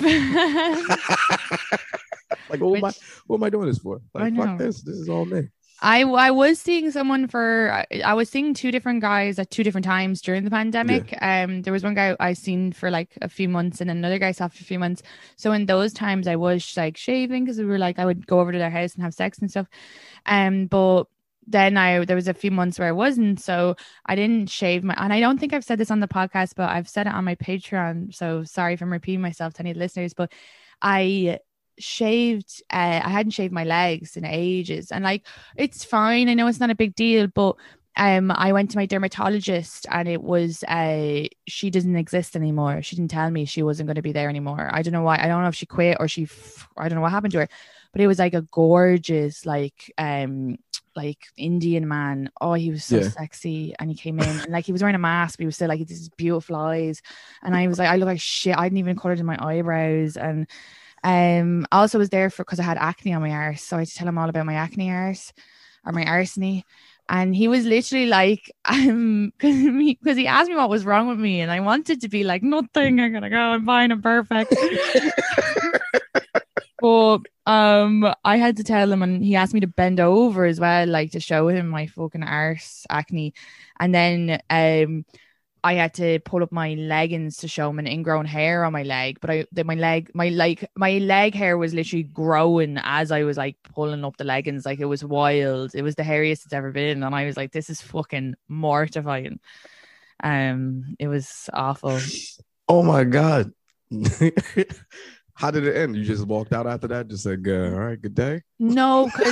Like, what am I doing this for? Like, fuck this. This is all me. I was seeing I was seeing 2 different guys at 2 different times during the pandemic. There was one guy I seen for like a few months, and another guy I saw for a few months. So in those times I was like shaving, because we were like, I would go over to their house and have sex and stuff. But then there was a few months where I wasn't, so I didn't shave and I don't think I've said this on the podcast, but I've said it on my Patreon. So sorry if I'm repeating myself to any listeners, but I hadn't shaved my legs in ages, and like, it's fine. I know it's not a big deal, but I went to my dermatologist, and it was she doesn't exist anymore. She didn't tell me she wasn't going to be there anymore. I don't know why. I don't know if she quit or I don't know what happened to her, but it was like a gorgeous like Indian man. Oh, he was so sexy, and he came in and like he was wearing a mask, but he was still like these beautiful eyes, and I was like, I look like shit. I hadn't even colored in my eyebrows, and I also was there because I had acne on my arse, so I had to tell him all about my acne arse, or my arsony. And he was literally like, because he asked me what was wrong with me, and I wanted to be like, nothing, I'm gonna go, I'm fine, I'm perfect. But I had to tell him, and he asked me to bend over as well, like to show him my fucking arse acne. And then I had to pull up my leggings to show him an ingrown hair on my leg. But my leg hair was literally growing as I was like pulling up the leggings. Like it was wild. It was the hairiest it's ever been. And I was like, this is fucking mortifying. It was awful. Oh my God. How did it end? You just walked out after that? Just said, all right, good day? No, because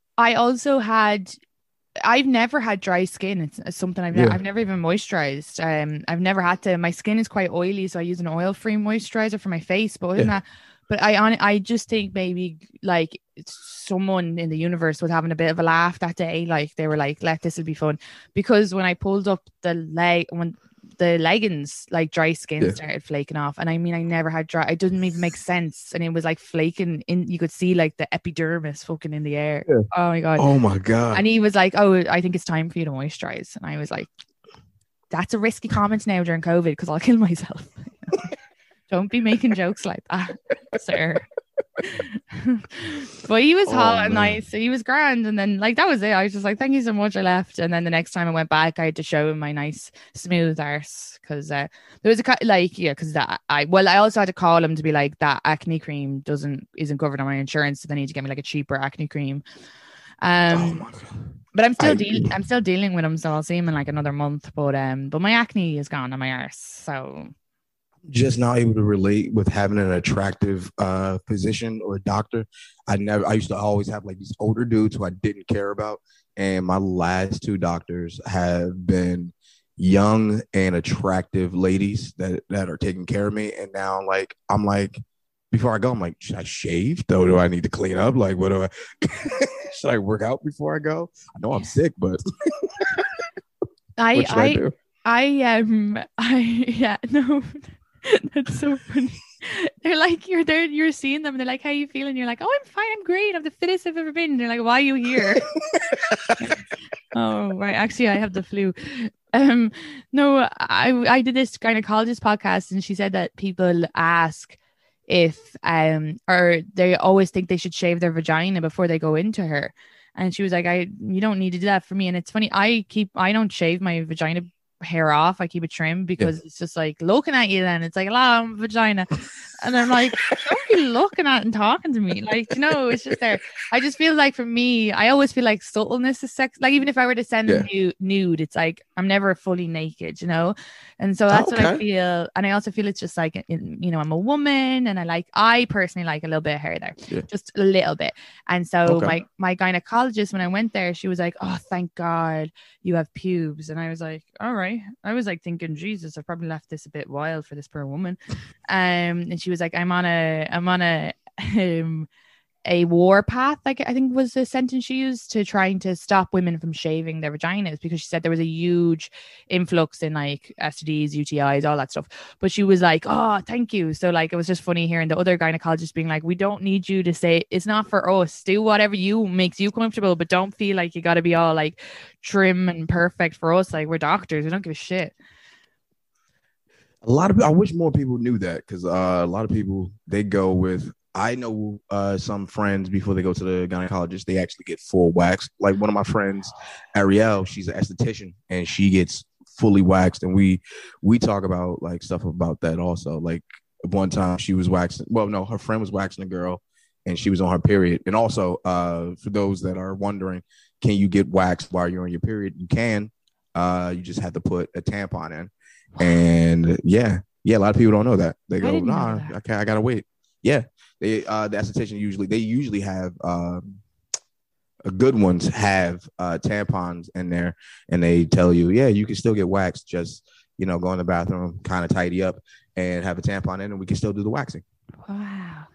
I've never had dry skin. It's something I've never even moisturized. I've never had to. My skin is quite oily, so I use an oil-free moisturizer for my face. But other than that, but I just think maybe like someone in the universe was having a bit of a laugh that day. Like they were like, this will be fun. Because when I pulled up the leggings, like dry skin started flaking off, and I mean I never had dry. It didn't even make sense, and it was like flaking in. You could see like the epidermis fucking in the air. Oh my God. And he was like, oh, I think it's time for you to moisturize. And I was like, that's a risky comment now during COVID because I'll kill myself. Don't be making jokes like that, sir. But he was hot and nice, so he was grand. And then like that was it. I was just like, thank you so much. I left, and then the next time I went back, I had to show him my nice smooth arse because there was because that I also had to call him to be like, that acne cream isn't covered on my insurance, so they need to get me like a cheaper acne cream. But I'm still dealing with him, so I'll see him in like another month. But my acne is gone on my arse, so. Just not able to relate with having an attractive physician or a doctor. I used to always have like these older dudes who I didn't care about, and my last 2 doctors have been young and attractive ladies that are taking care of me. And now I'm like before I go, I'm like, should I shave? Though do I need to clean up? Like, what do I should I work out before I go? I know I'm sick, but what should I do? No. That's so funny. They're like, you're seeing them and they're like, how you feeling? You're like, oh, I'm fine, I'm great, I'm the fittest I've ever been. And they're like, why are you here? Oh right, actually I have the flu. No, I did this gynecologist podcast, and she said that people ask if or they always think they should shave their vagina before they go into her. And she was like, you don't need to do that for me. And it's funny, I don't shave my vagina hair off. I keep it trimmed because it's just like looking at you, then it's like, hello, vagina. And I'm like, don't be looking at and talking to me. Like, it's just there. I just feel like for me, I always feel like subtleness is sex. Like even if I were to send them nude, it's like I'm never fully naked, And so that's what I feel. And I also feel it's just like, I'm a woman, and I personally like a little bit of hair there, just a little bit. And so my gynecologist, when I went there, she was like, oh, thank God you have pubes. And I was like, all right. I was like thinking, Jesus, I've probably left this a bit wild for this poor woman. And she was like, I'm on a war path, like I think was the sentence she used, to trying to stop women from shaving their vaginas, because she said there was a huge influx in like STDs, UTIs, all that stuff. But she was like, oh, thank you. So like it was just funny hearing the other gynecologists being like, we don't need you to say, it's not for us, do whatever makes you comfortable, but don't feel like you got to be all like trim and perfect for us. Like, we're doctors, we don't give a shit. I wish more people knew that, because a lot of people, they go with, I know some friends, before they go to the gynecologist, they actually get full wax. Like one of my friends, Ariel, she's an esthetician, and she gets fully waxed. And we talk about like stuff about that also. Like one time she was waxing. Well, no, her friend was waxing a girl, and she was on her period. And also, for those that are wondering, can you get waxed while you're on your period? You can. You just have to put a tampon in. And yeah, a lot of people don't know that. They go, nah, I gotta wait. Yeah. The esthetician usually have good ones have tampons in there, and they tell you, yeah, you can still get waxed, just go in the bathroom, kind of tidy up, and have a tampon in, and we can still do the waxing. Wow.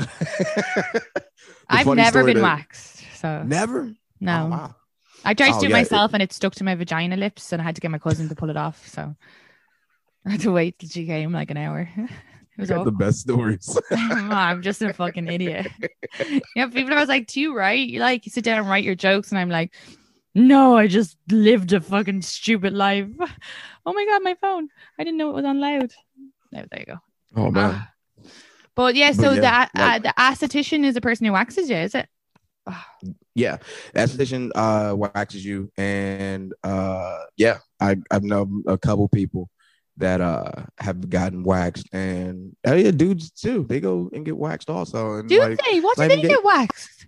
I've never been waxed, so never. No. Oh, wow. I tried to do it myself, and it stuck to my vagina lips, and I had to get my cousin to pull it off. So I had to wait till she came like an hour. It was the best stories. I'm just a fucking idiot. Yeah, people are like, do you write? You sit down and write your jokes, and I'm like, no, I just lived a fucking stupid life. Oh my God, my phone. I didn't know it was on loud. There you go. Oh man. But yeah, so But yeah, the esthetician is a person who waxes you, is it? yeah, esthetician waxes you, and yeah, I've known a couple people that have gotten waxed, and yeah, dudes too. They go and get waxed also, and Do like they? What do not they even get waxed?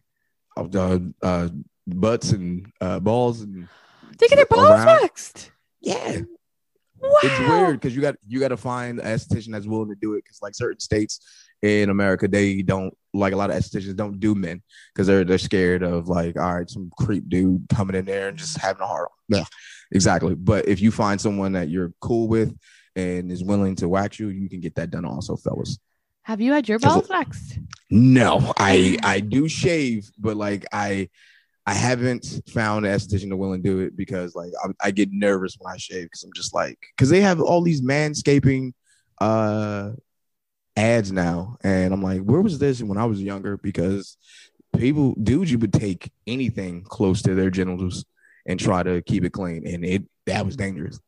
butts and balls and They get their balls around. waxed. Yeah, Wow. it's weird because you got to find an esthetician that's willing to do it, because like certain states in America, they don't, like, a lot of estheticians don't do men because they're scared of, like, all right, some creep dude coming in there and just having a hard on. Yeah, exactly. But if you find someone that you're cool with and is willing to wax you, you can get that done also, fellas. Have you had your Just- balls waxed? No, I do shave, but like I haven't found an esthetician to willing to do it, because like I get nervous when I shave, because I'm just like, because they have all these manscaping ads now, and I'm like, where was this when I was younger? Because dudes, you would take anything close to their genitals and try to keep it clean, and that was dangerous.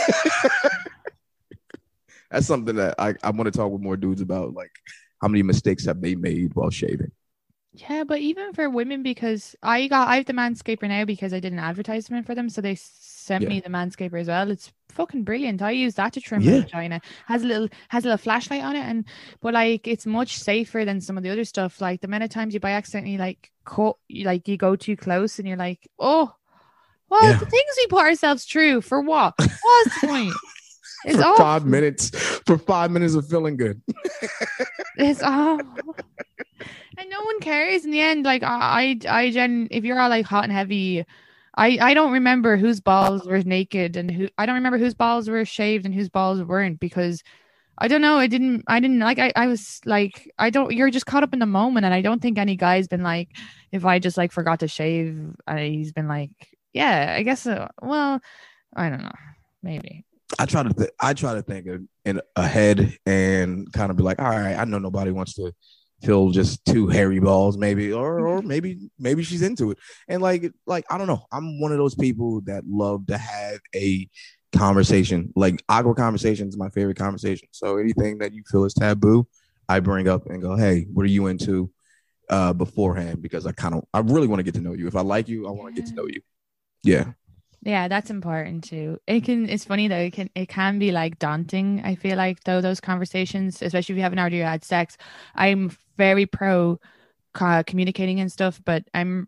That's something that I want to talk with more dudes about, like how many mistakes have they made while shaving. Yeah, but even for women, because I have the Manscaper now because I did an advertisement for them, so they sent me the Manscaper as well. It's fucking brilliant. I use that to trim my vagina. Has a little flashlight on it, but like it's much safer than some of the other stuff. Like the amount of times you by accidentally like cut, like you go too close and you're like, oh, well, the things we put ourselves through for what? What's the point? It's for awful. 5 minutes. For 5 minutes of feeling good. It's awful. And no one cares in the end. Like if you're all like hot and heavy, I don't remember whose balls were naked and I don't remember whose balls were shaved and whose balls weren't, because I don't know. I didn't like, I was like, you're just caught up in the moment. And I don't think any guy's been like, if I just like forgot to shave, he's been like, yeah, I guess so. Well, I don't know. Maybe. I try to think ahead and kind of be like, all right, I know nobody wants to feel just two hairy balls, maybe, or maybe she's into it. And like I don't know. I'm one of those people that love to have a conversation. Like awkward conversation is my favorite conversation. So anything that you feel is taboo, I bring up and go, hey, what are you into beforehand? Because I really want to get to know you. If I like you, I want to get to know you. Yeah. Yeah, that's important too. It's funny though. It can be like daunting. I feel like though those conversations, especially if you haven't already had sex. I'm very pro communicating and stuff, but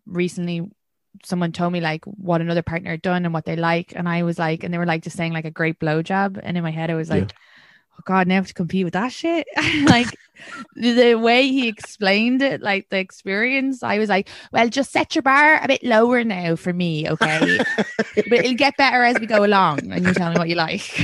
someone told me like what another partner had done and what they like, and I was like, and they were like just saying like a great blowjob, and in my head I was like, oh God, now I have to compete with that shit. Like the way he explained it, like the experience, I was like, well, just set your bar a bit lower now for me, okay? But it'll get better as we go along, and you tell me what you like.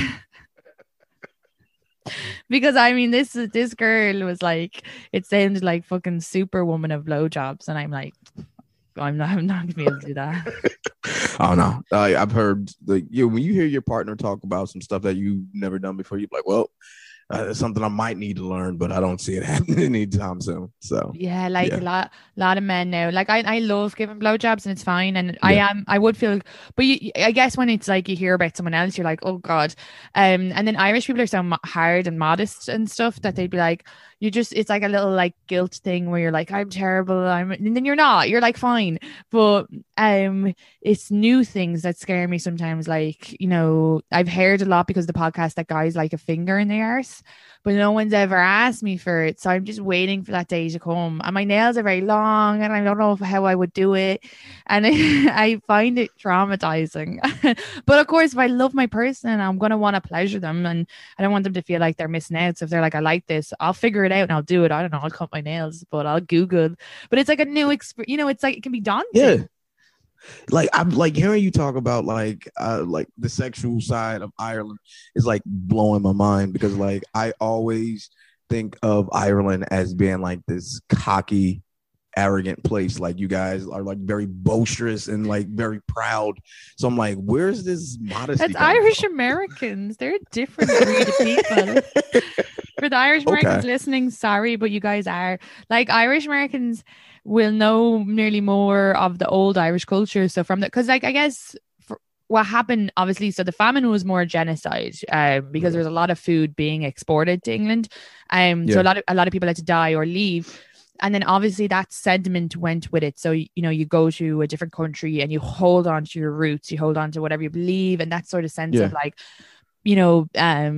Because I mean, this girl was like, it sounded like fucking Superwoman of blowjobs, and I'm like, I'm not gonna be able to do that. I don't know. I've heard when you hear your partner talk about some stuff that you've never done before, you're like, well, it's something I might need to learn, but I don't see it happening anytime soon. So yeah, like a lot of men now. Like I love giving blowjobs and it's fine, and I would feel, but I guess when it's like you hear about someone else, you're like, oh God. And then Irish people are so hard and modest and stuff that they'd be like, it's like a little like guilt thing where you're like, I'm terrible, and then you're not, you're like fine. But it's new things that scare me sometimes. Like, I've heard a lot because of the podcast that guys like a finger in their arse, but no one's ever asked me for it. So I'm just waiting for that day to come. And my nails are very long and I don't know how I would do it. And I find it traumatizing. But of course, if I love my person, I'm going to want to pleasure them, and I don't want them to feel like they're missing out. So if they're like, I like this, I'll figure it out and I'll do it. I don't know, I'll cut my nails, but I'll Google. But it's like a new experience, it's like, it can be daunting. Yeah. Like I'm like hearing you talk about like the sexual side of Ireland is like blowing my mind, because like I always think of Ireland as being like this cocky, arrogant place. Like you guys are like very boisterous and like very proud. So I'm like, where's this modesty? That's Irish Americans. They're a different breed of people. For the Irish Americans listening, sorry, but you guys are like Irish Americans will know nearly more of the old Irish culture. So from because like I guess what happened, obviously, so the famine was more genocide, because there was a lot of food being exported to England. So a lot of people had to die or leave. And then obviously that sentiment went with it. So, you know, you go to a different country and you hold on to your roots, you hold on to whatever you believe, and that sort of sense of like, you know,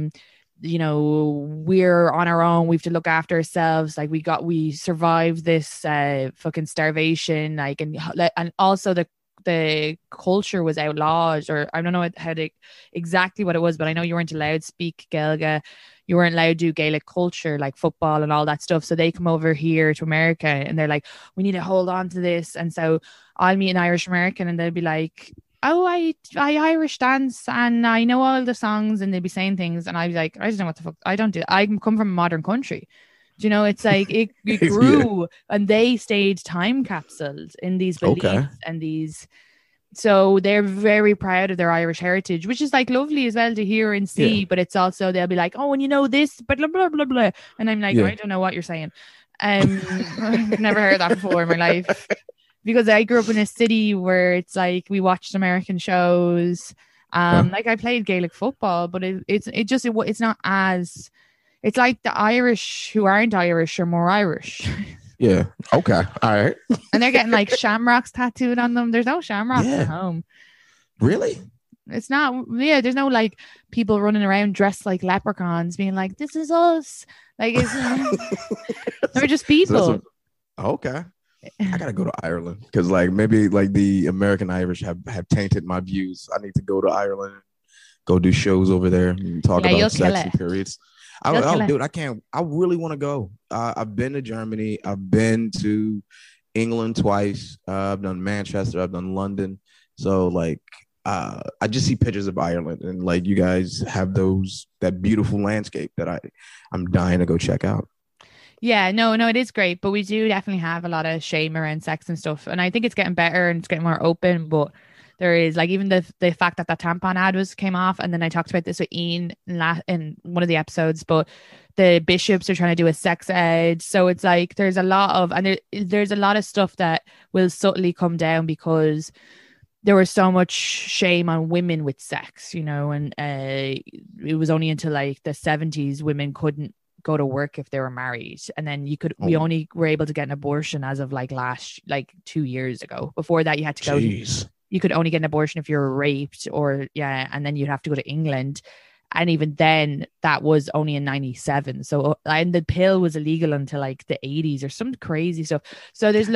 we're on our own, we have to look after ourselves, like we survived this fucking starvation, like, and also the culture was outlawed, or I don't know exactly what it was, but I know you weren't allowed to speak Gaeilge, you weren't allowed to do Gaelic culture like football and all that stuff. So they come over here to America and they're like, we need to hold on to this. And so I'll meet an Irish American and they'll be like, oh, I Irish dance and I know all the songs, and they'd be saying things and I'd be like, I don't know what the fuck, I don't do that. I come from a modern country. Do you know, it's like it grew and they stayed time capsules in these beliefs and these. So they're very proud of their Irish heritage, which is like lovely as well to hear and see. But it's also, they'll be like, oh, and you know this, but blah, blah, blah, blah. And I'm like, I don't know what you're saying. I've never heard that before in my life, because I grew up in a city where it's like we watched American shows. Like I played Gaelic football, but it's not as, it's like the Irish who aren't Irish are more Irish. Yeah. Okay. All right. And they're getting like shamrocks tattooed on them. There's no shamrocks at home. Really? It's not. Yeah. There's no like people running around dressed like leprechauns being like, this is us. Like, they're just people. Okay. I gotta go to Ireland because like maybe like the American Irish have tainted my views. I need to go to Ireland, go do shows over there and talk about sexy periods. Dude, I can't. I really want to go. I've been to Germany. I've been to England twice. I've done Manchester. I've done London. So like, I just see pictures of Ireland, and like you guys have that beautiful landscape that I'm dying to go check out. Yeah, no, it is great, but we do definitely have a lot of shame around sex and stuff, and I think it's getting better and it's getting more open, but. There is like even the fact that tampon ad came off, and then I talked about this with Ian in one of the episodes, but the bishops are trying to do a sex ed. So it's like there's a lot of stuff that will subtly come down because there was so much shame on women with sex, you know, and it was only until like the 70s women couldn't go to work if they were married, and then we only were able to get an abortion as of like 2 years ago. Before that, you had to go. You could only get an abortion if you were raped and then you'd have to go to England. And even then that was only in 97. So, and the pill was illegal until like the 80s or some crazy stuff. So there's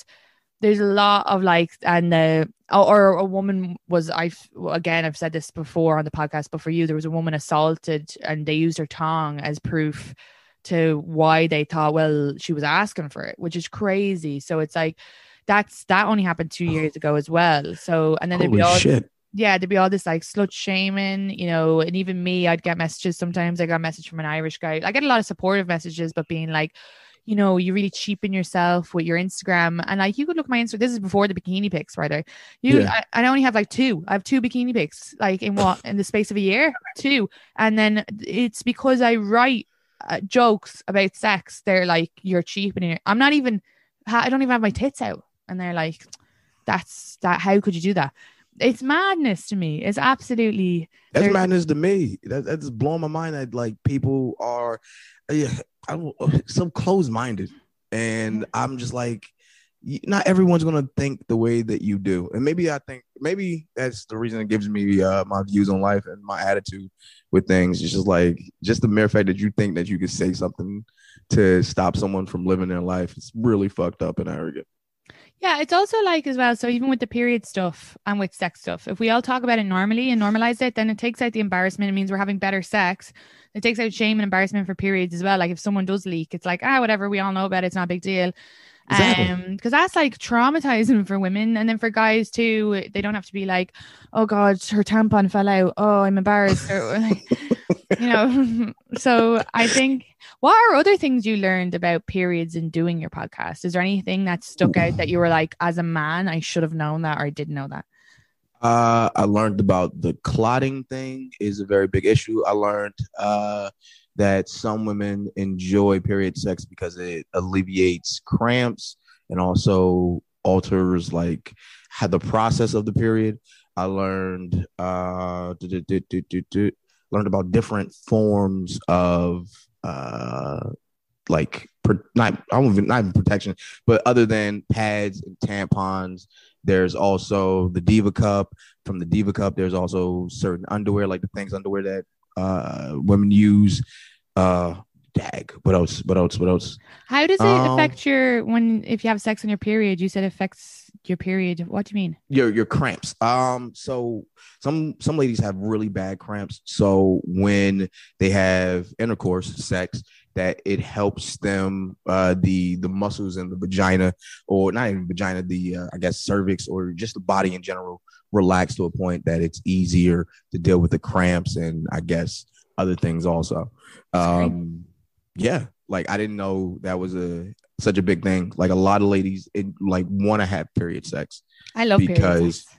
a lot of like, and or a woman was, I've said this before on the podcast, but for you, there was a woman assaulted and they used her tongue as proof to why they thought, well, she was asking for it, which is crazy. So it's like, that only happened 2 years ago as well. So, and then there'd be all this like slut shaming, you know, and even me, I'd get messages. Sometimes I got a message from an Irish guy. I get a lot of supportive messages, but being like, you know, you really cheapen yourself with your Instagram. And like, you could look at my Instagram. This is before the bikini pics, right? I only have like two. I have two bikini pics, like in the space of a year, two. And then it's because I write jokes about sex. They're like, you're cheapening it. I don't even have my tits out. And they're like, that's that. How could you do that? It's madness to me. It's absolutely. That's madness to me. That's blowing my mind that like people are so closed-minded. And I'm just like, not everyone's going to think the way that you do. And maybe that's the reason it gives me my views on life and my attitude with things. It's just like, just the mere fact that you think that you could say something to stop someone from living their life. It's really fucked up and arrogant. Yeah, it's also like as well. So even with the period stuff and with sex stuff, if we all talk about it normally and normalize it, then it takes out the embarrassment. It means we're having better sex. It takes out shame and embarrassment for periods as well. Like if someone does leak, it's like, whatever, we all know about it. It's not a big deal. Exactly. Because that's like traumatizing for women, and then for guys too, they don't have to be like, oh god, her tampon fell out, oh I'm embarrassed, or, you know. So I think, what are other things you learned about periods in doing your podcast? Is there anything that stuck out that you were like, as a man I should have known that, or I didn't know that? I learned about the clotting thing is a very big issue. I learned that some women enjoy period sex because it alleviates cramps and also alters like how the process of the period. I learned learned about different forms of like not even protection, but other than pads and tampons. There's also the Diva Cup. From the Diva Cup, there's also certain underwear, like the things underwear that women use. Dag. What else? What else? What else? How does it affect if you have sex on your period? You said it affects your period. What do you mean? Your cramps. So some ladies have really bad cramps. So when they have intercourse, sex, that it helps them the muscles in the vagina, or not even vagina, the I guess cervix, or just the body in general, relax to a point that it's easier to deal with the cramps and I guess other things also. Yeah, like I didn't know that was such a big thing. Like a lot of ladies want to have period sex. I love period sex.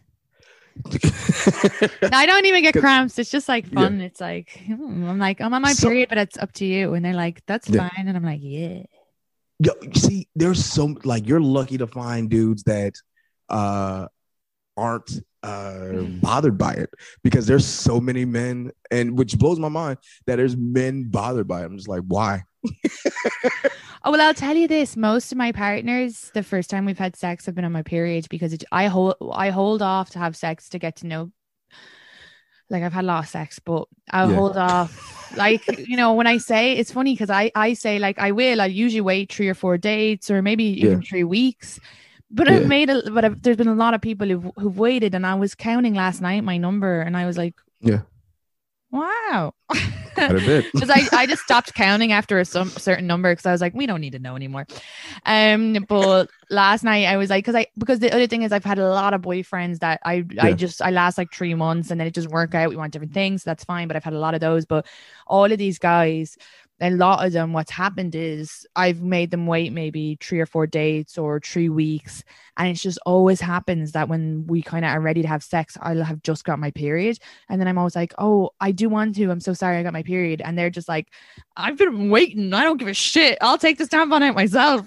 I don't even get cramps. It's just like fun. Yeah. It's like I'm on my period, but it's up to you. And they're like, that's fine. And I'm like, yeah. Yo, see, there's so like you're lucky to find dudes that aren't bothered by it, because there's so many men, and which blows my mind that there's men bothered by it. I'm just like, why? Oh, well, I'll tell you this. Most of my partners, the first time we've had sex, have been on my period, because I hold off to have sex to get to know. Like I've had a lot of sex, but I'll hold off. Like, when I say, it's funny because I say like I usually wait 3 or 4 dates, or maybe even 3 weeks. But there's been a lot of people who've waited, and I was counting last night my number, and I was like, wow. Because I just stopped counting after a certain number, because I was like, we don't need to know anymore. But last night I was like, because the other thing is I've had a lot of boyfriends that I last like 3 months, and then it doesn't work out. We want different things. So that's fine. But I've had a lot of those. But all of these guys, a lot of them, what's happened is I've made them wait maybe 3 or 4 dates or 3 weeks. And it just always happens that when we kind of are ready to have sex, I'll have just got my period. And then I'm always like, oh, I do want to. I'm so sorry I got my period. And they're just like, I've been waiting. I don't give a shit. I'll take this tampon out myself.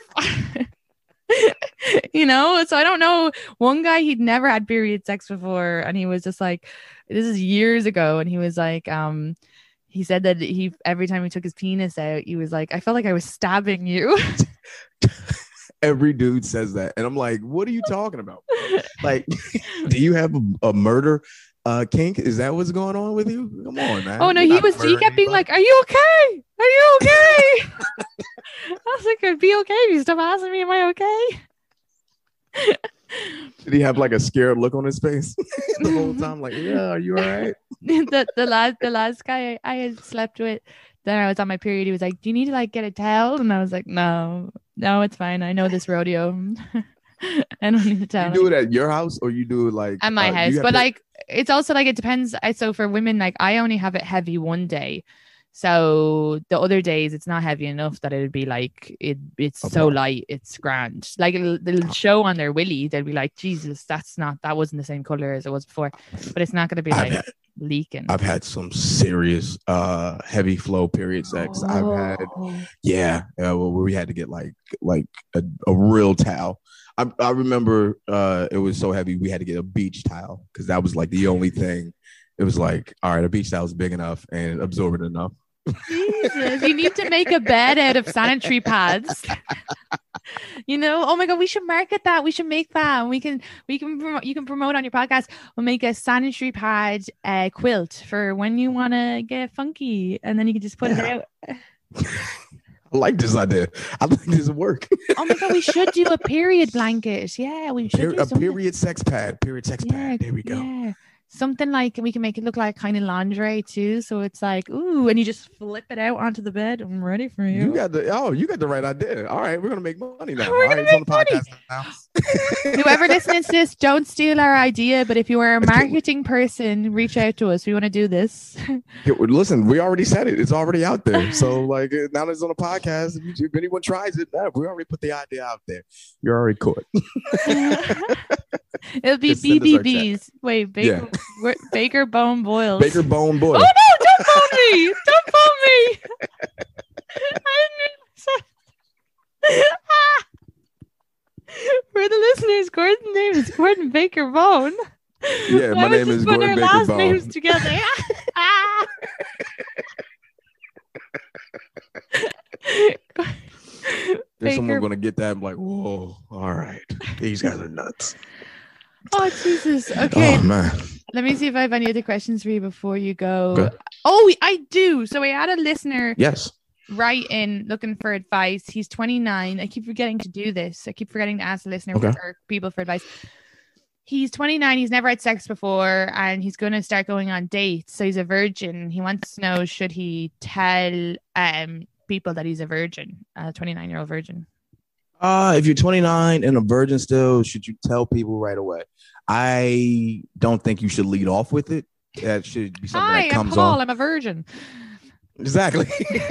So I don't know. One guy, he'd never had period sex before. And he was just like, this is years ago. And he was like, he said that every time he took his penis out, he was like, I felt like I was stabbing you. Every dude says that. And I'm like, what are you talking about? Like, do you have a murder kink? Is that what's going on with you? Come on, man. Oh, no, he kept being like, are you okay? Are you okay? I was like, I'd be okay if you stop asking me, am I okay? Did he have like a scared look on his face the whole time? Like, yeah, are you all right? the last guy I had slept with, then I was on my period. He was like, do you need to like get a towel? And I was like, no, it's fine. I know this rodeo. I don't need a towel. You do it at your house, or you do it like at my house? But like, it's also like, it depends. So for women, like I only have it heavy one day. So the other days it's not heavy enough that it would be like it's so light, it's grand. Like they'll show on their willy, they'll be like, Jesus, that wasn't the same color as it was before. But it's not going to be leaking. I've had some serious heavy flow period sex. I've had where we had to get like a real towel. I remember it was so heavy we had to get a beach towel, because that was like the only thing. It was like, all right, a beach towel is big enough and absorbent enough. Jesus, you need to make a bed out of sanitary pads. Oh my God, we should market that. We should make that. You can promote on your podcast. We'll make a sanitary pad quilt for when you want to get funky, and then you can just put it out. I like this idea. I think this will work. Oh my God, we should do a period blanket. Yeah, we should do a period sex pad. Period sex pad. There we go. Yeah. Something like, we can make it look like kind of lingerie too. So it's like, ooh, and you just flip it out onto the bed. I'm ready for you. You got the right idea. All right, we're gonna make money now. All right, it's on the podcast now. Whoever listening to this, don't steal our idea. But if you are a marketing person, reach out to us. We want to do this. Listen, we already said it. It's already out there. So like now that it's on a podcast, if anyone tries it, we already put the idea out there. You're already caught. It'll be BBBs. Wait, Baker Bone Boils. Baker Bone Boils. Oh no! Don't phone me! Don't phone me! For the listeners, Gordon's name is Gordon Baker Bone. Yeah, my name is Gordon Gordon last Baker names Bone. together. There's someone Baker. gonna get that. I'm like, whoa, all right, these guys are nuts. Oh Jesus. Okay. Oh man. Let me see if I have any other questions for you before you go. Okay. Oh, I do. So I had a listener Yes. write in looking for advice. He's 29. I keep forgetting to do this. I keep forgetting to ask the listener Okay. or people for advice. He's 29. He's never had sex before, and he's going to start going on dates. So he's a virgin. He wants to know, should he tell people that he's a virgin, a 29-year-old virgin? If you're 29 and a virgin still, should you tell people right away? I don't think you should lead off with it. That should be something Hi, that comes I'm Paul. on. I'm a virgin. Exactly.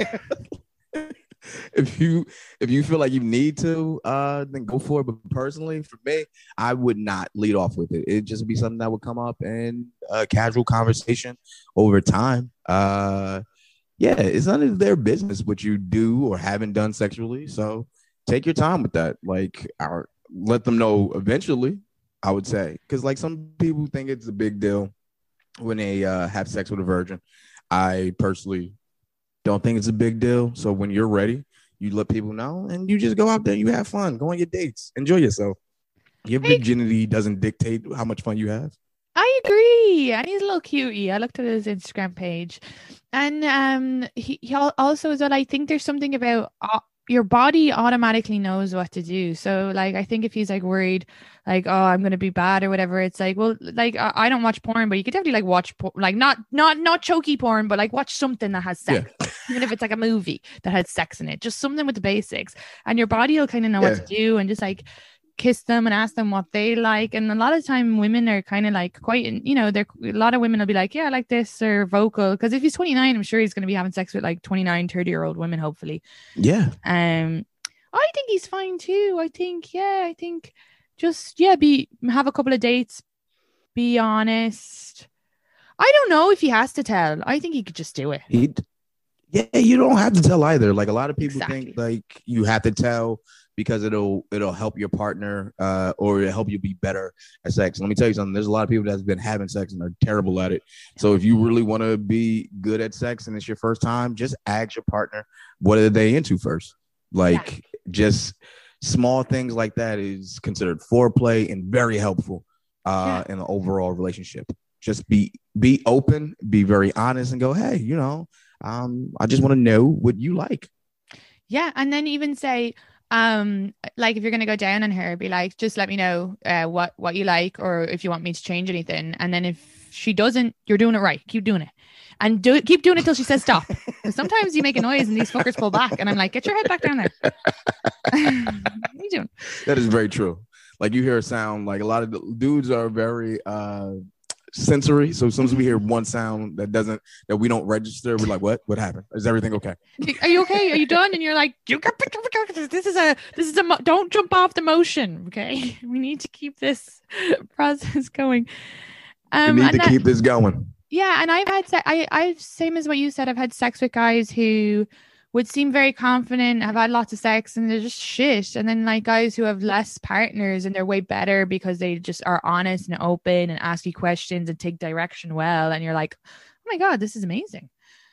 If you feel like you need to, then go for it. But personally, for me, I would not lead off with it. It'd just be something that would come up in a casual conversation over time. Yeah, it's none of their business what you do or haven't done sexually. So take your time with that. Like, let them know eventually, I would say. Because like some people think it's a big deal when they have sex with a virgin. I personally don't think it's a big deal. So when you're ready, you let people know and you just go out there, you have fun, go on your dates, enjoy yourself. Your virginity doesn't dictate how much fun you have. I agree. And he's a little cutie. I looked at his Instagram page. And he also as well, I think there's something about your body automatically knows what to do. So like, I think if he's like worried, like, oh, I'm going to be bad or whatever, it's like, well, like I don't watch porn, but you could definitely like watch, like not chokey porn, but like watch something that has sex. Yeah. Even if it's like a movie that has sex in it, just something with the basics, and your body will kind of know what to do, and just like kiss them and ask them what they like. And a lot of time women are kind of like quite, you know, a lot of women will be like, yeah, I like this, or vocal, because if he's 29, I'm sure he's going to be having sex with like 29, 30-year-old women, hopefully. Yeah. I think he's fine too. I think just have a couple of dates, be honest. I don't know if he has to tell. I think he could just do it. Yeah, you don't have to tell either. Like a lot of people think like you have to tell because it'll help your partner or it'll help you be better at sex. Let me tell you something. There's a lot of people that's been having sex and are terrible at it. So if you really want to be good at sex and it's your first time, just ask your partner, what are they into first? Like just small things like that is considered foreplay and very helpful in the overall relationship. Just be open, be very honest, and go, hey, you know, I just want to know what you like. Yeah. And then even say, like if you're going to go down on her, be like, just let me know what you like, or if you want me to change anything. And then if she doesn't, you're doing it right. Keep doing it. And keep doing it till she says stop. Sometimes you make a noise and these fuckers pull back. And I'm like, get your head back down there. What are you doing? That is very true. Like you hear a sound, like a lot of dudes are very sensory. So sometimes we hear one sound that we don't register. We're like, what happened? Is everything okay? Are you okay? Are you done? And you're like, this is a don't jump off the motion. Okay. We need to keep this process going. We need to keep this going. Yeah. And I've had I've same as what you said. I've had sex with guys who would seem very confident, have had lots of sex, and they're just shit. And then like guys who have less partners and they're way better because they just are honest and open and ask you questions and take direction well. And you're like, oh my God, this is amazing.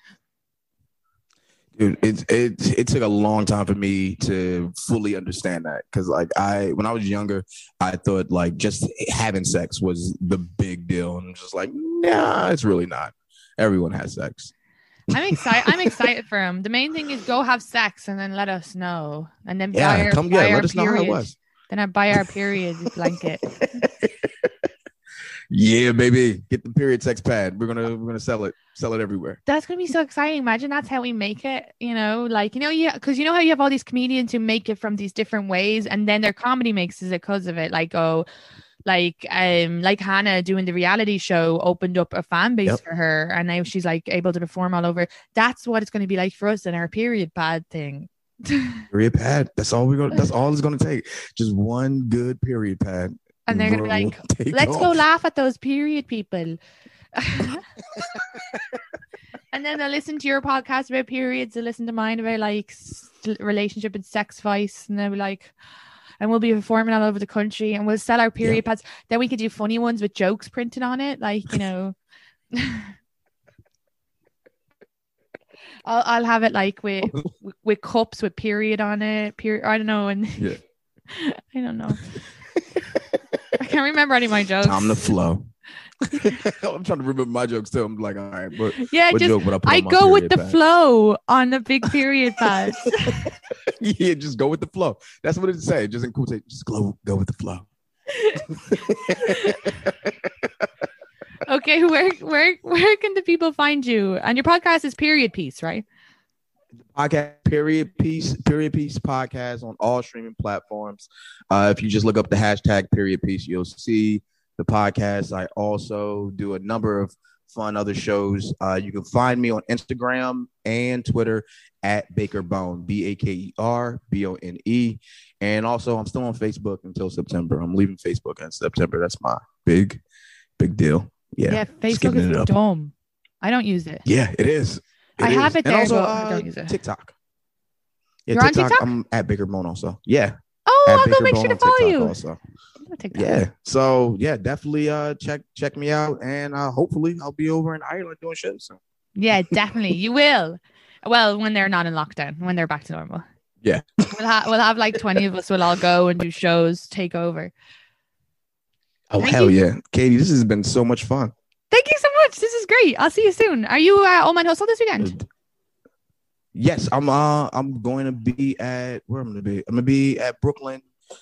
Dude, it took a long time for me to fully understand that, because like when I was younger, I thought like just having sex was the big deal, and I'm just like, nah, it's really not. Everyone has sex. I'm excited for him. The main thing is go have sex and then let us know, and then let us know how it was. Then I buy our period blanket. Yeah, baby, get the period sex pad. We're gonna sell it everywhere. That's gonna be so exciting. Imagine that's how we make it. You know, like because you know how you have all these comedians who make it from these different ways, and then their comedy mixes it because of it. Like Hannah doing the reality show opened up a fan base for her, and now she's like able to perform all over. That's what it's going to be like for us in our period pad thing. Period pad. That's all that's all it's going to take. Just one good period pad. And they're going to be like, let's go laugh at those period people. And then they'll listen to your podcast about periods. They'll listen to mine about like relationship and sex advice. And they'll be like, and we'll be performing all over the country, and we'll sell our period pads. Then we could do funny ones with jokes printed on it, like, you know. I'll have it like with cups with period on it. Period. I don't know. And I don't know. I can't remember any of my jokes. Time to flow. I'm trying to remember my jokes too. I'm like, all right, but yeah, what just joke would I on my go with the pad? flow on the big period pad. Yeah, just go with the flow. That's what it say. Just in quotation, just go with the flow. Okay, where can the people find you? And your podcast is Period Piece, right? Podcast period piece podcast on all streaming platforms. If you just look up the hashtag period piece, you'll see the podcast. I also do a number of fun other shows. You can find me on Instagram and Twitter at BakerBone, BakerBone. And also I'm still on Facebook until September. I'm leaving Facebook in September. That's my big deal. Yeah, Facebook is dumb. I don't use it. Yeah, it is. I have it there, also, but I don't use it. TikTok. Yeah, You're on TikTok? I'm at BakerBone also. Yeah. Oh, I'll go make sure to follow you. Also. Yeah. So yeah, definitely check me out, and hopefully I'll be over in Ireland doing shows soon. Yeah, definitely. You will. Well, when they're not in lockdown, when they're back to normal. Yeah. We'll have like 20 of us. We'll all go and do shows, take over. Oh, hell yeah. Katie, this has been so much fun. Thank you so much. This is great. I'll see you soon. Are you at Old Man Hustle this weekend? Yes, I'm going to be at where I'm going to be. I'm going to be at Brooklyn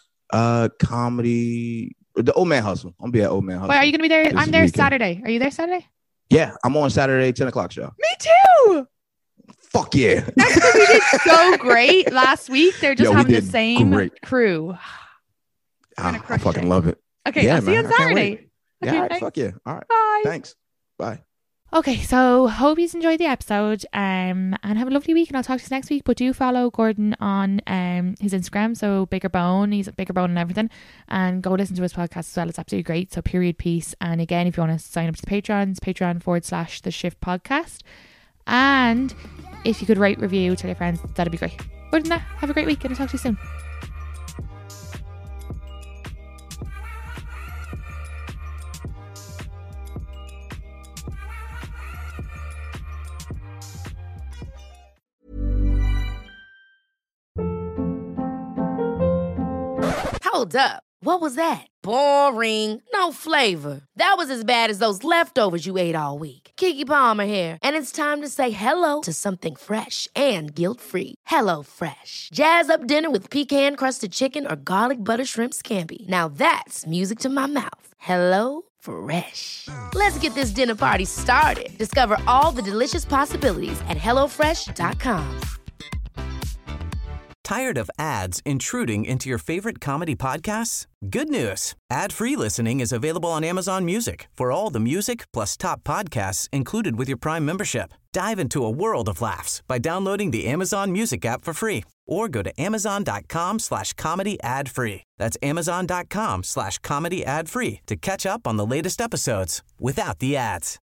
Comedy, the Old Man Hustle. I'm going to be at Old Man Hustle. Wait, are you going to be there? I'm there weekend. Saturday. Are you there Saturday? Yeah, I'm on Saturday, 10 o'clock show. Me too. Fuck yeah. That's because we did so great last week. They're just having the same crew. I fucking love it. Okay, I'll see you on Saturday. Yeah, all right, fuck yeah. All right. Bye. Thanks. Bye. Okay, so hope you enjoyed the episode and have a lovely week, and I'll talk to you next week. But do follow Gordon on his Instagram, so BakerBone. He's at BakerBone and everything, and go listen to his podcast as well. It's absolutely great. So Period Piece. And again, if you want to sign up to the Patreon, it's Patreon.com/The Shift Podcast. And if you could rate, review, tell your friends, that'd be great. Other than that, have a great week, and I'll talk to you soon. Hold up. What was that? Boring. No flavor. That was as bad as those leftovers you ate all week. Keke Palmer here, and it's time to say hello to something fresh and guilt-free. Hello Fresh. Jazz up dinner with pecan-crusted chicken or garlic butter shrimp scampi. Now that's music to my mouth. Hello Fresh. Let's get this dinner party started. Discover all the delicious possibilities at HelloFresh.com. Tired of ads intruding into your favorite comedy podcasts? Good news. Ad-free listening is available on Amazon Music for all the music plus top podcasts included with your Prime membership. Dive into a world of laughs by downloading the Amazon Music app for free or go to amazon.com/comedy ad-free. That's amazon.com/comedy ad-free to catch up on the latest episodes without the ads.